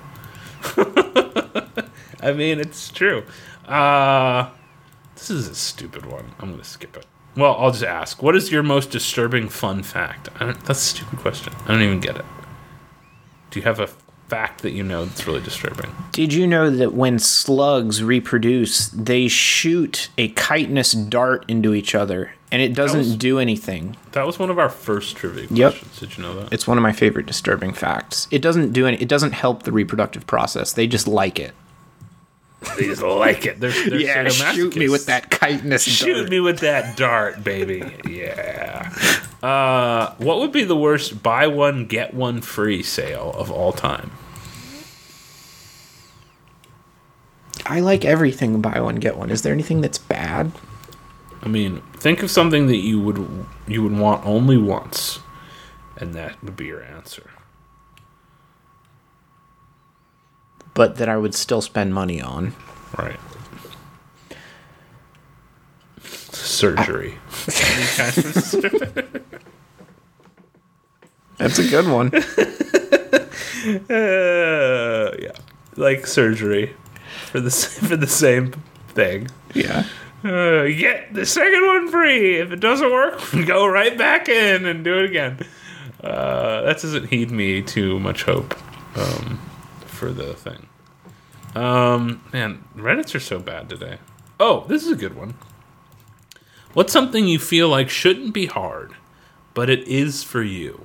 I mean, it's true. Uh, this is a stupid one. I'm going to skip it. Well, I'll just ask. What is your most disturbing fun fact? I don't, that's a stupid question. I don't even get it. Do you have a fact that you know that's really disturbing. Did you know that when slugs reproduce, they shoot a chitinous dart into each other, and it doesn't was, do anything? That was one of our first trivia questions. Yep. Did you know that? It's one of my favorite disturbing facts. It doesn't do any. It doesn't help the reproductive process. They just like it. They just like it. They're, they're yeah, shoot me with that chitinous dart. Shoot me with that dart, baby. Yeah. Uh, what would be the worst buy one, get one free sale of all time? I like everything buy one, get one. Is there anything that's bad? I mean, think of something that you would you would want only once, and that would be your answer. But that I would still spend money on. Right. Surgery. That's a good one. uh, yeah, like surgery for the for the same thing. Yeah. Uh, you get the second one free. If it doesn't work, go right back in and do it again. Uh, that doesn't heed me too much hope. Um, for the thing. Um, man, Reddits are so bad today. Oh, this is a good one. What's something you feel like shouldn't be hard, but it is for you?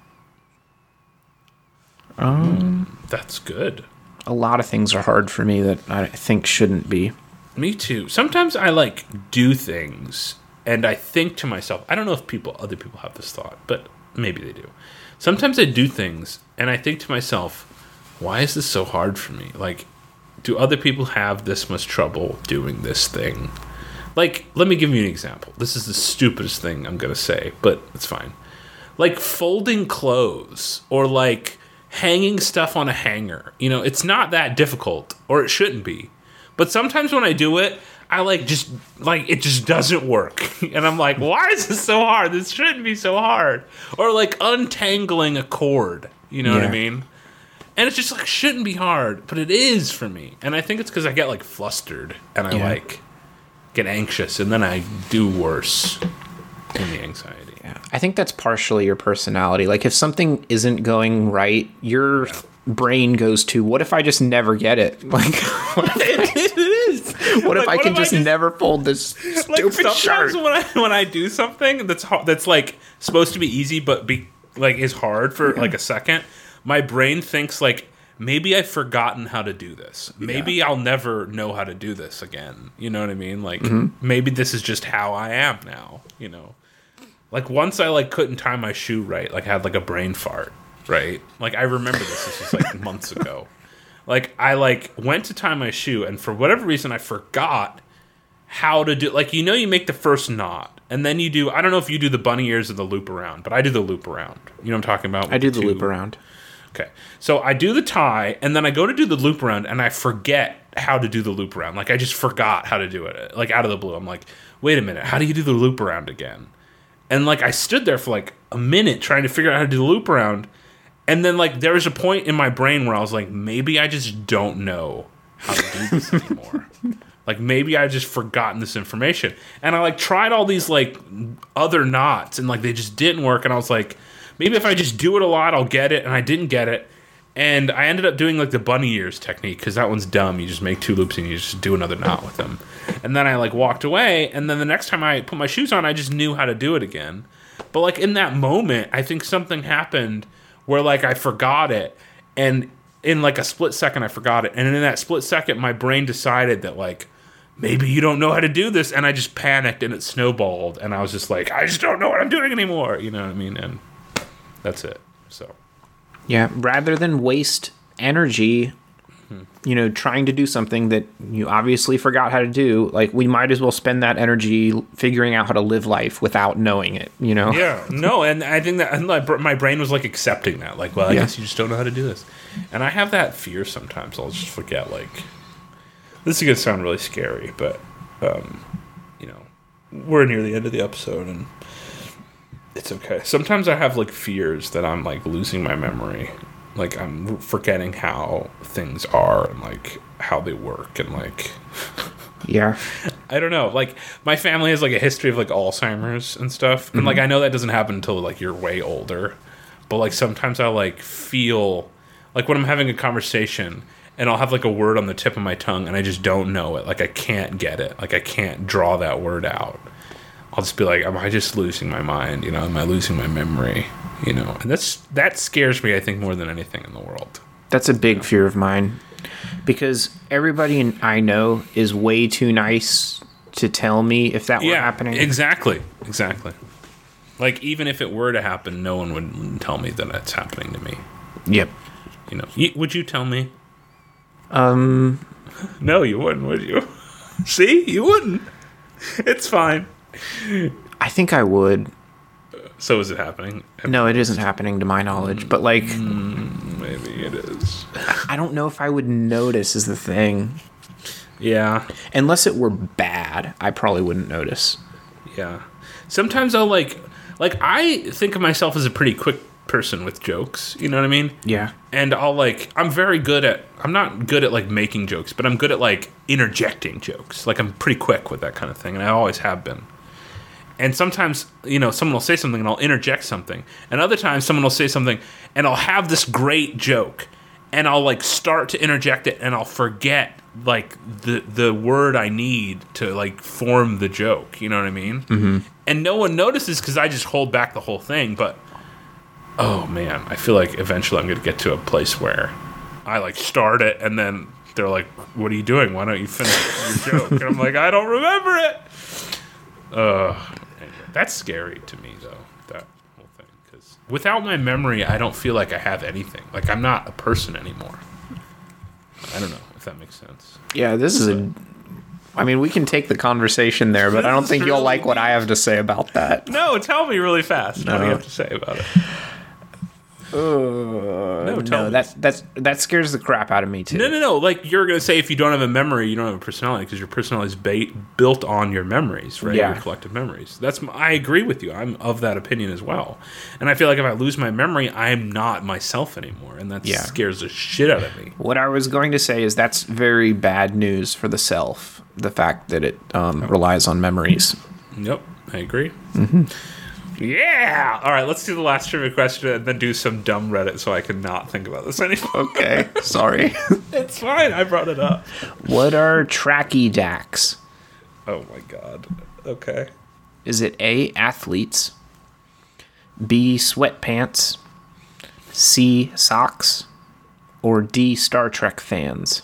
Um, That's good. A lot of things are hard for me that I think shouldn't be. Me too. Sometimes I like do things and I think to myself, I don't know if people, other people have this thought, but maybe they do. Sometimes I do things and I think to myself, why is this so hard for me? Like, do other people have this much trouble doing this thing? Like, let me give you an example. This is the stupidest thing I'm going to say, but it's fine. Like folding clothes or like hanging stuff on a hanger. You know, it's not that difficult, or it shouldn't be. But sometimes when I do it, I like just, like, it just doesn't work. And I'm like, why is this so hard? This shouldn't be so hard. Or like untangling a cord. You know yeah. what I mean? And it's just like, shouldn't be hard, but it is for me. And I think it's because I get like flustered and I yeah. like get anxious, and then I do worse in the anxiety. Yeah. I think that's partially your personality. Like if something isn't going right, your yeah. brain goes to, what if I just never get it? Like, what if, it is. What if like, I can just, just never fold this stupid like sometimes shirt? When I when I do something that's that's like supposed to be easy, but be like is hard for yeah. like a second. My brain thinks, like, maybe I've forgotten how to do this. Maybe yeah. I'll never know how to do this again. You know what I mean? Like, mm-hmm. maybe this is just how I am now, you know? Like, once I, like, couldn't tie my shoe right. Like, I had, like, a brain fart, right? Like, I remember this. This was, like, months ago. Like, I, like, went to tie my shoe, and for whatever reason, I forgot how to do... Like, you know you make the first knot, and then you do... I don't know if you do the bunny ears or the loop around, but I do the loop around. You know what I'm talking about? I do the two, loop around. Okay, so I do the tie, and then I go to do the loop around, and I forget how to do the loop around. Like, I just forgot how to do it, like, out of the blue. I'm like, wait a minute, how do you do the loop around again? And, like, I stood there for, like, a minute trying to figure out how to do the loop around, and then, like, there was a point in my brain where I was like, maybe I just don't know how to do this anymore. Like, maybe I've just forgotten this information. And I, like, tried all these, like, other knots, and, like, they just didn't work, and I was like... Maybe if I just do it a lot, I'll get it, and I didn't get it. And I ended up doing, like, the bunny ears technique, because that one's dumb. You just make two loops, and you just do another knot with them. And then I, like, walked away, and then the next time I put my shoes on, I just knew how to do it again. But, like, in that moment, I think something happened where, like, I forgot it, and in, like, a split second, I forgot it. And in that split second, my brain decided that, like, maybe you don't know how to do this, and I just panicked, and it snowballed, and I was just like, I just don't know what I'm doing anymore, you know what I mean? And... that's it. So, yeah, rather than waste energy, hmm. you know, trying to do something that you obviously forgot how to do, like, we might as well spend that energy figuring out how to live life without knowing it, you know? Yeah, no, and I think that and like, my brain was, like, accepting that. Like, well, I yeah. guess you just don't know how to do this. And I have that fear sometimes. I'll just forget, like, this is going to sound really scary, but, um, you know, we're near the end of the episode, and it's okay. Sometimes I have, like, fears that I'm, like, losing my memory. Like, I'm forgetting how things are and, like, how they work and, like... Yeah. I don't know. Like, my family has, like, a history of, like, Alzheimer's and stuff. And, mm-hmm. like, I know that doesn't happen until, like, you're way older. But, like, sometimes I, like, feel... Like when I'm having a conversation and I'll have like a word on the tip of my tongue and I just don't know it. Like I can't get it. Like I can't draw that word out. I'll just be like, am I just losing my mind? You know, am I losing my memory? You know, and that's that scares me, I think, more than anything in the world. That's a big fear of mine, because everybody I know is way too nice to tell me if that were Yeah, happening. exactly, exactly. Like even if it were to happen, no one would tell me that it's happening to me. Yep. You know, Y- would you tell me? Um. No, you wouldn't, would you? See, you wouldn't. It's fine. I think I would. So is it happening? No, it isn't happening to my knowledge. But like, Maybe it is. I don't know if I would notice. Is the thing. Yeah, Unless it were bad, I probably wouldn't notice. yeah. Sometimes I'll like, like I think of myself as a pretty quick person with jokes. You know what I mean? Yeah. And I'll like, I'm very good at, I'm not good at like making jokes, but I'm good at like interjecting jokes. Like I'm pretty quick with that kind of thing, and I always have been. And sometimes, you know, someone will say something and I'll interject something. And other times someone will say something and I'll have this great joke and I'll like start to interject it and I'll forget like the the word I need to like form the joke. You know what I mean? Mm-hmm. And no one notices because I just hold back the whole thing. But, oh man, I feel like eventually I'm going to get to a place where I like start it and then they're like, what are you doing? Why don't you finish your joke? And I'm like, I don't remember it. Uh, anyway, that's scary to me, though, that whole thing. Because without my memory, I don't feel like I have anything. Like, I'm not a person anymore. I don't know if that makes sense. Yeah, this is a... I mean, we can take the conversation there, but I don't think you'll like what I have to say about that. No, tell me really fast. What do you have to say about it? Uh, no, tell no, me. that that's that scares the crap out of me too. No, no, no. Like, you're going to say if you don't have a memory, you don't have a personality, because your personality is ba- built on your memories, right? Yeah. Your collective memories. That's m- I agree with you. I'm of that opinion as well. And I feel like if I lose my memory, I'm not myself anymore, and that Yeah. scares the shit out of me. What I was going to say is that's very bad news for the self. The fact that it um, relies on memories. Yep, I agree. Mm-hmm. Yeah! All right, let's do the last trivia question and then do some dumb Reddit so I can not think about this anymore. Okay, sorry. It's fine, I brought it up. What are trachydacs? Oh my god. Okay. Is it A, athletes, B, sweatpants, C, socks, or D, Star Trek fans?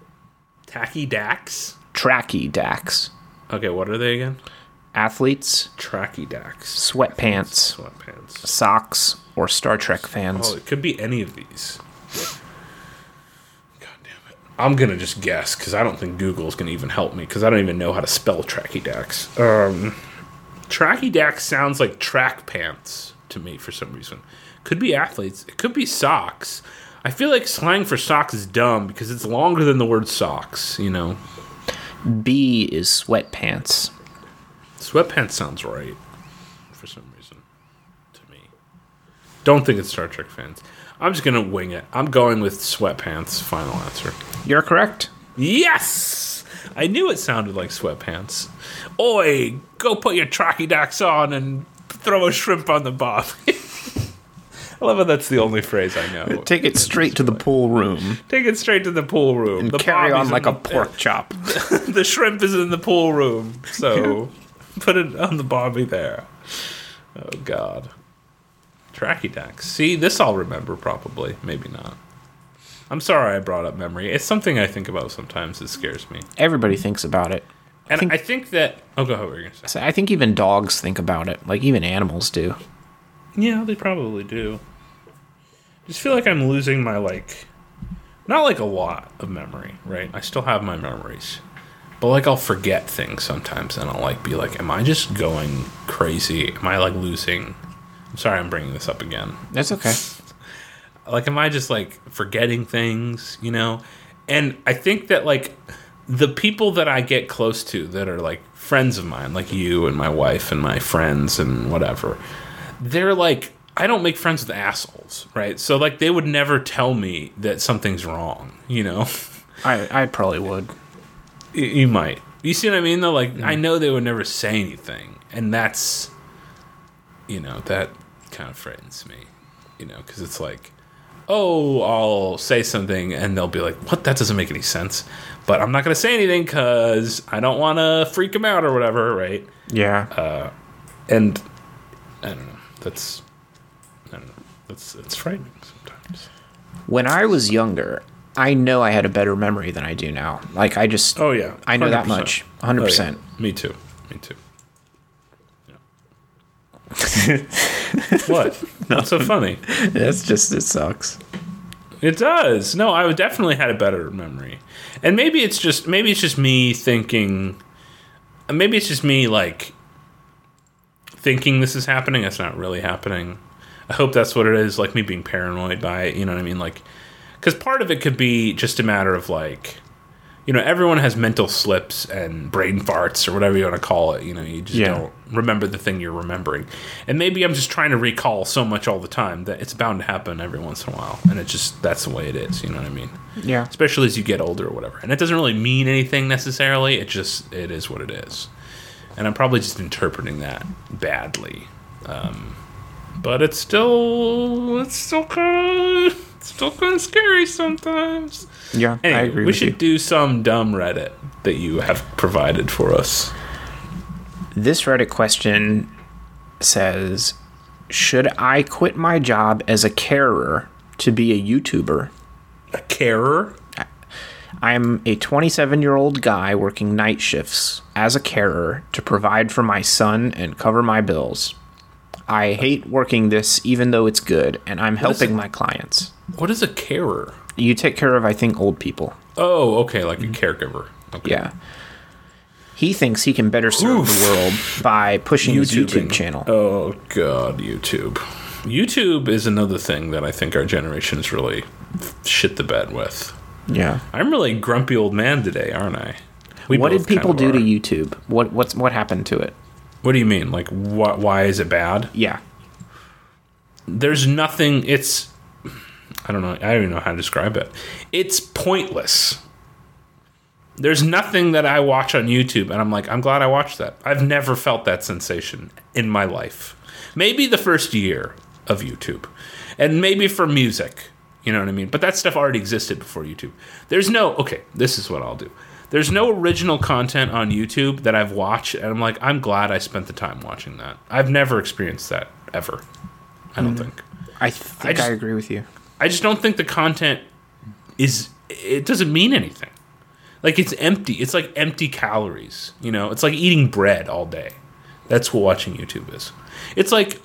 Tachydax? Trachydacs. Okay, what are they again? Athletes, Trachydax. sweatpants, Sweatpants. socks, or Star Trek fans? Oh, it could be any of these. God damn it. I'm going to just guess, because I don't think Google's going to even help me, because I don't even know how to spell Trachydax. Um, Trachydax sounds like track pants to me for some reason. Could be athletes. It could be socks. I feel like slang for socks is dumb, because it's longer than the word socks, you know? B is sweatpants. Sweatpants sounds right for some reason to me. Don't think it's Star Trek fans. I'm just going to wing it. I'm going with sweatpants. Final answer. You're correct. Yes! I knew it sounded like sweatpants. Oi, go put your trachydax on and throw a shrimp on the bob. I love how that's the only phrase I know. Take it straight to the pool room Take it straight to the pool room. and the carry bobby's on like in a the- pork chop. The shrimp is in the pool room, so put it on the bobby there. Oh, God. Trachydax. See, this I'll remember probably. Maybe not. I'm sorry I brought up memory. It's something I think about sometimes. It scares me. Everybody thinks about it. And think- I think that... Oh, go ahead. What were you going to say? So I think even dogs think about it. Like, even animals do. Yeah, they probably do. Just feel like I'm losing my, like... Not, like, a lot of memory, right? I still have my memories. But, like, I'll forget things sometimes, and I'll, like, be like, am I just going crazy? Am I, like, losing... I'm sorry I'm bringing this up again. That's okay. Like, am I just, like, forgetting things, you know? And I think that, like, the people that I get close to that are, like, friends of mine, like you and my wife and my friends and whatever, they're, like... I don't make friends with assholes, right? So, like, they would never tell me that something's wrong, you know? I, I probably would. You, you might. You see what I mean, though? Like, mm. I know they would never say anything. And that's, you know, that kind of frightens me, you know? Because it's like, oh, I'll say something and they'll be like, what? That doesn't make any sense. But I'm not going to say anything because I don't want to freak them out or whatever, right? Yeah. Uh, and I don't know. That's, I don't know. That's, it's frightening sometimes. When I was younger, I know I had a better memory than I do now. Like, I just... Oh, yeah. I know one hundred percent. that much. one hundred percent. Oh, yeah. Me too. Me too. What? What's so funny? It's just, it sucks. It does. No, I would definitely had a better memory. And maybe it's just maybe it's just me thinking maybe it's just me like thinking this is happening. It's not really happening. I hope that's what it is, like me being paranoid by it, you know what I mean? Like, cuz part of it could be just a matter of like, you know, everyone has mental slips and brain farts or whatever you want to call it. You know, you just Yeah. don't remember the thing you're remembering. And maybe I'm just trying to recall so much all the time that it's bound to happen every once in a while. And it just, that's the way it is. You know what I mean? Yeah. Especially as you get older or whatever. And it doesn't really mean anything necessarily. It just, it is what it is. And I'm probably just interpreting that badly. Um, but it's still, it's still kind of, it's still kind of scary sometimes. Yeah, Anyway, I agree we with should you. do some dumb Reddit that you have provided for us. This Reddit question says, should I quit my job as a carer to be a YouTuber? A carer? I'm a twenty-seven-year-old guy working night shifts as a carer to provide for my son and cover my bills. I hate working this even though it's good, and I'm is helping it? my clients. What is a carer? You take care of, I think, old people. Oh, okay, like a caregiver. Okay. Yeah. He thinks he can better serve Oof. the world by pushing his YouTubing. YouTube channel. Oh, God, YouTube. YouTube is another thing that I think our generation is really shit the bed with. Yeah. I'm really a grumpy old man today, aren't I? We What both did people kind do of to are. YouTube? What what's what happened to it? What do you mean? Like, wh- why is it bad? Yeah. There's nothing, it's, I don't know, I don't even know how to describe it. It's pointless. There's nothing that I watch on YouTube, and I'm like, I'm glad I watched that. I've never felt that sensation in my life. Maybe the first year of YouTube, and maybe for music, you know what I mean? But that stuff already existed before YouTube. There's no, okay, this is what I'll do. There's no original content on YouTube that I've watched, and I'm like, I'm glad I spent the time watching that. I've never experienced that, ever. I don't think. I think I, I just- agree with you. I just don't think the content is, it doesn't mean anything. Like, it's empty. It's like empty calories, you know? It's like eating bread all day. That's what watching YouTube is. It's like,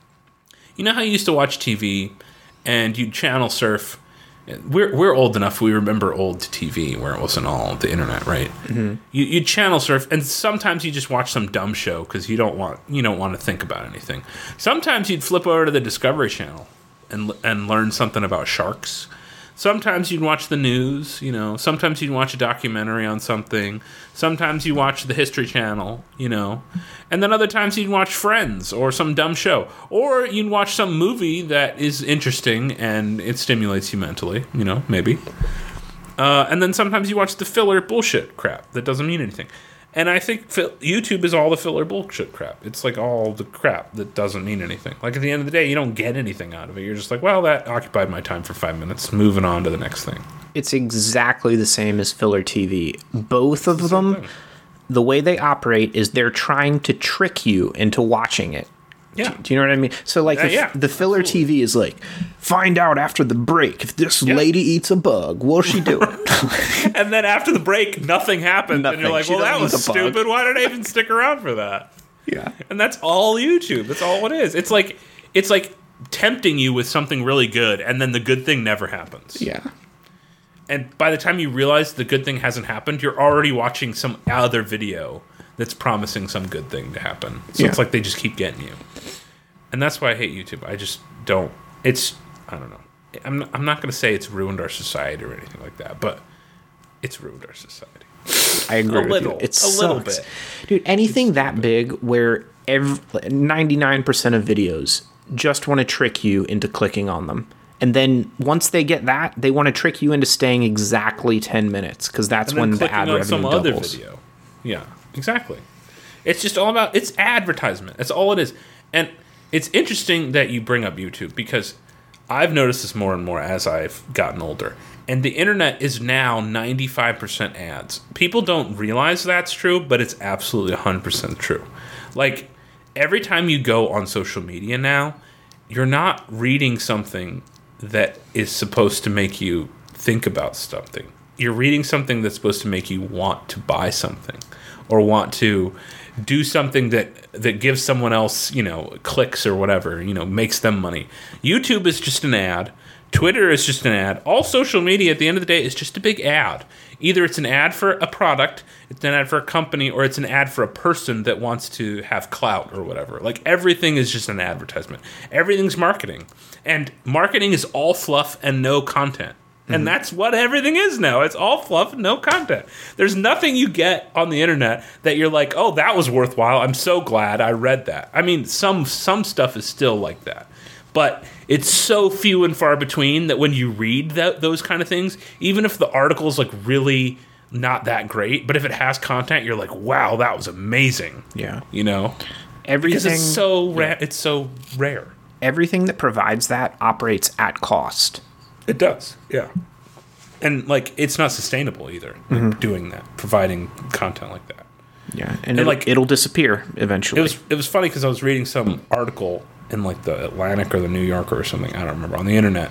you know how you used to watch T V and you'd channel surf? We're we're old enough, we remember old T V where it wasn't all the internet, right? Mm-hmm. You you channel surf, and sometimes you just watch some dumb show because you don't want you don't want to think about anything. Sometimes you'd flip over to the Discovery Channel and and learn something about sharks. Sometimes you'd watch the news, you know. Sometimes you'd watch a documentary on something. Sometimes you watch the History Channel, you know. And then other times you'd watch Friends or some dumb show. Or you'd watch some movie that is interesting and it stimulates you mentally, you know, maybe. Uh, and then sometimes you watch the filler bullshit crap that doesn't mean anything. And I think fi- YouTube is all the filler bullshit crap. It's like all the crap that doesn't mean anything. Like at the end of the day, you don't get anything out of it. You're just like, well, that occupied my time for five minutes. Moving on to the next thing. It's exactly the same as filler T V. Both of them, thing. the way they operate is they're trying to trick you into watching it. Yeah. Do you know what I mean? So, like, Uh, the, yeah, the filler T V is like, find out after the break if this Yeah. lady eats a bug. What'll she do? And then after the break, nothing happens. Nothing. And you're like, She well, that doesn't was eat a bug. stupid. Why did I even stick around for that? Yeah. And that's all YouTube. That's all it is. It's like it's like tempting you with something really good, and then the good thing never happens. Yeah. And by the time you realize the good thing hasn't happened, you're already watching some other video that's promising some good thing to happen. So Yeah. it's like they just keep getting you. And that's why I hate YouTube. I just don't. It's, I don't know. I'm not, I'm not going to say it's ruined our society or anything like that, but it's ruined our society. I agree A with little. you. It A little sucks. bit. Dude, anything that big where every, ninety-nine percent of videos just want to trick you into clicking on them. And then once they get that, they want to trick you into staying exactly ten minutes because that's And then when the clicking ad on revenue some other doubles. video. Yeah, exactly. It's just all about, it's advertisement. That's all it is. And it's interesting that you bring up YouTube because I've noticed this more and more as I've gotten older. And the internet is now ninety-five percent ads. People don't realize that's true, but it's absolutely one hundred percent true. Like, every time you go on social media now, you're not reading something that is supposed to make you think about something. You're reading something that's supposed to make you want to buy something or want to do something that, that gives someone else, you know, clicks or whatever, you know, makes them money. YouTube is just an ad. Twitter is just an ad. All social media at the end of the day is just a big ad. Either it's an ad for a product, it's an ad for a company, or it's an ad for a person that wants to have clout or whatever. Like, everything is just an advertisement. Everything's marketing. And marketing is all fluff and no content. And mm-hmm. that's what everything is now. It's all fluff and no content. There's nothing you get on the internet that you're like, oh, that was worthwhile. I'm so glad I read that. I mean, some some stuff is still like that. But it's so few and far between that when you read that, those kind of things, even if the article is like really not that great, but if it has content, you're like, wow, that was amazing. Yeah. You know? Everything, because it's so, ra- yeah. it's so rare. Everything that provides that operates at cost. It does, yeah. And, like, it's not sustainable either, like, mm-hmm. doing that, providing content like that. Yeah, and, and it'll, like it'll disappear eventually. It was it was funny because I was reading some article in like the Atlantic or the New Yorker or something, I don't remember, on the internet,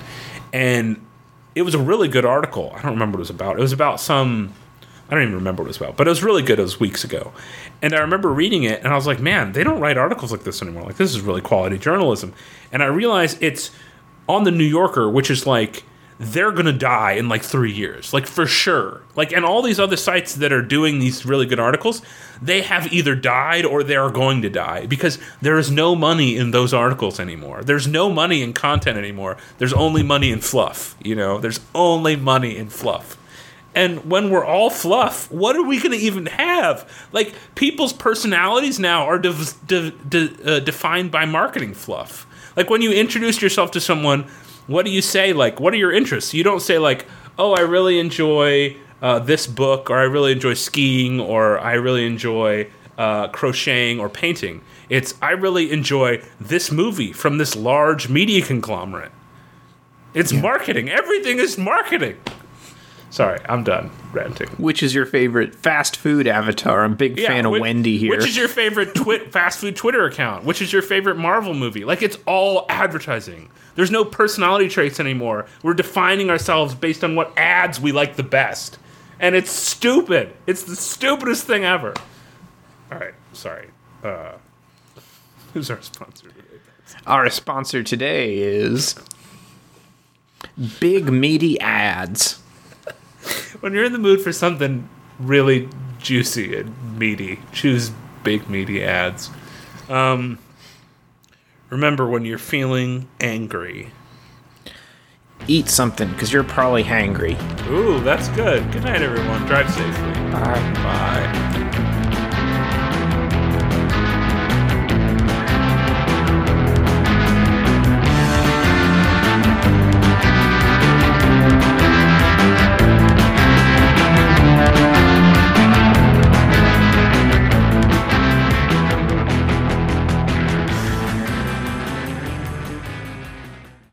and it was a really good article. I don't remember what it was about. It was about some, I don't even remember what it was about, but it was really good. It was weeks ago, and I remember reading it, and I was like, man, they don't write articles like this anymore. Like, this is really quality journalism. And I realized it's on the New Yorker, which is like, they're going to die in like three years, like for sure. Like, and all these other sites that are doing these really good articles, they have either died or they are going to die because there is no money in those articles anymore. There's no money in content anymore. There's only money in fluff, you know? There's only money in fluff. And when we're all fluff, what are we going to even have? Like, people's personalities now are de- de- de- uh, defined by marketing fluff. Like, when you introduce yourself to someone, what do you say? Like, what are your interests? You don't say, like, oh, I really enjoy uh, this book, or I really enjoy skiing, or I really enjoy uh, crocheting or painting. It's, I really enjoy this movie from this large media conglomerate. It's yeah. marketing. Everything is marketing. Sorry, I'm done ranting. Which is your favorite fast food avatar? I'm a big yeah, fan of which, Wendy here. Which is your favorite twi- fast food Twitter account? Which is your favorite Marvel movie? Like, it's all advertising. There's no personality traits anymore. We're defining ourselves based on what ads we like the best. And it's stupid. It's the stupidest thing ever. All right, sorry. Uh, who's our sponsor today? Our sponsor today is Big Meaty Ads. When you're in the mood for something really juicy and meaty, choose Big Meaty Ads. Um, remember, when you're feeling angry, eat something, because you're probably hangry. Ooh, that's good. Good night, everyone. Drive safely. Bye. Bye.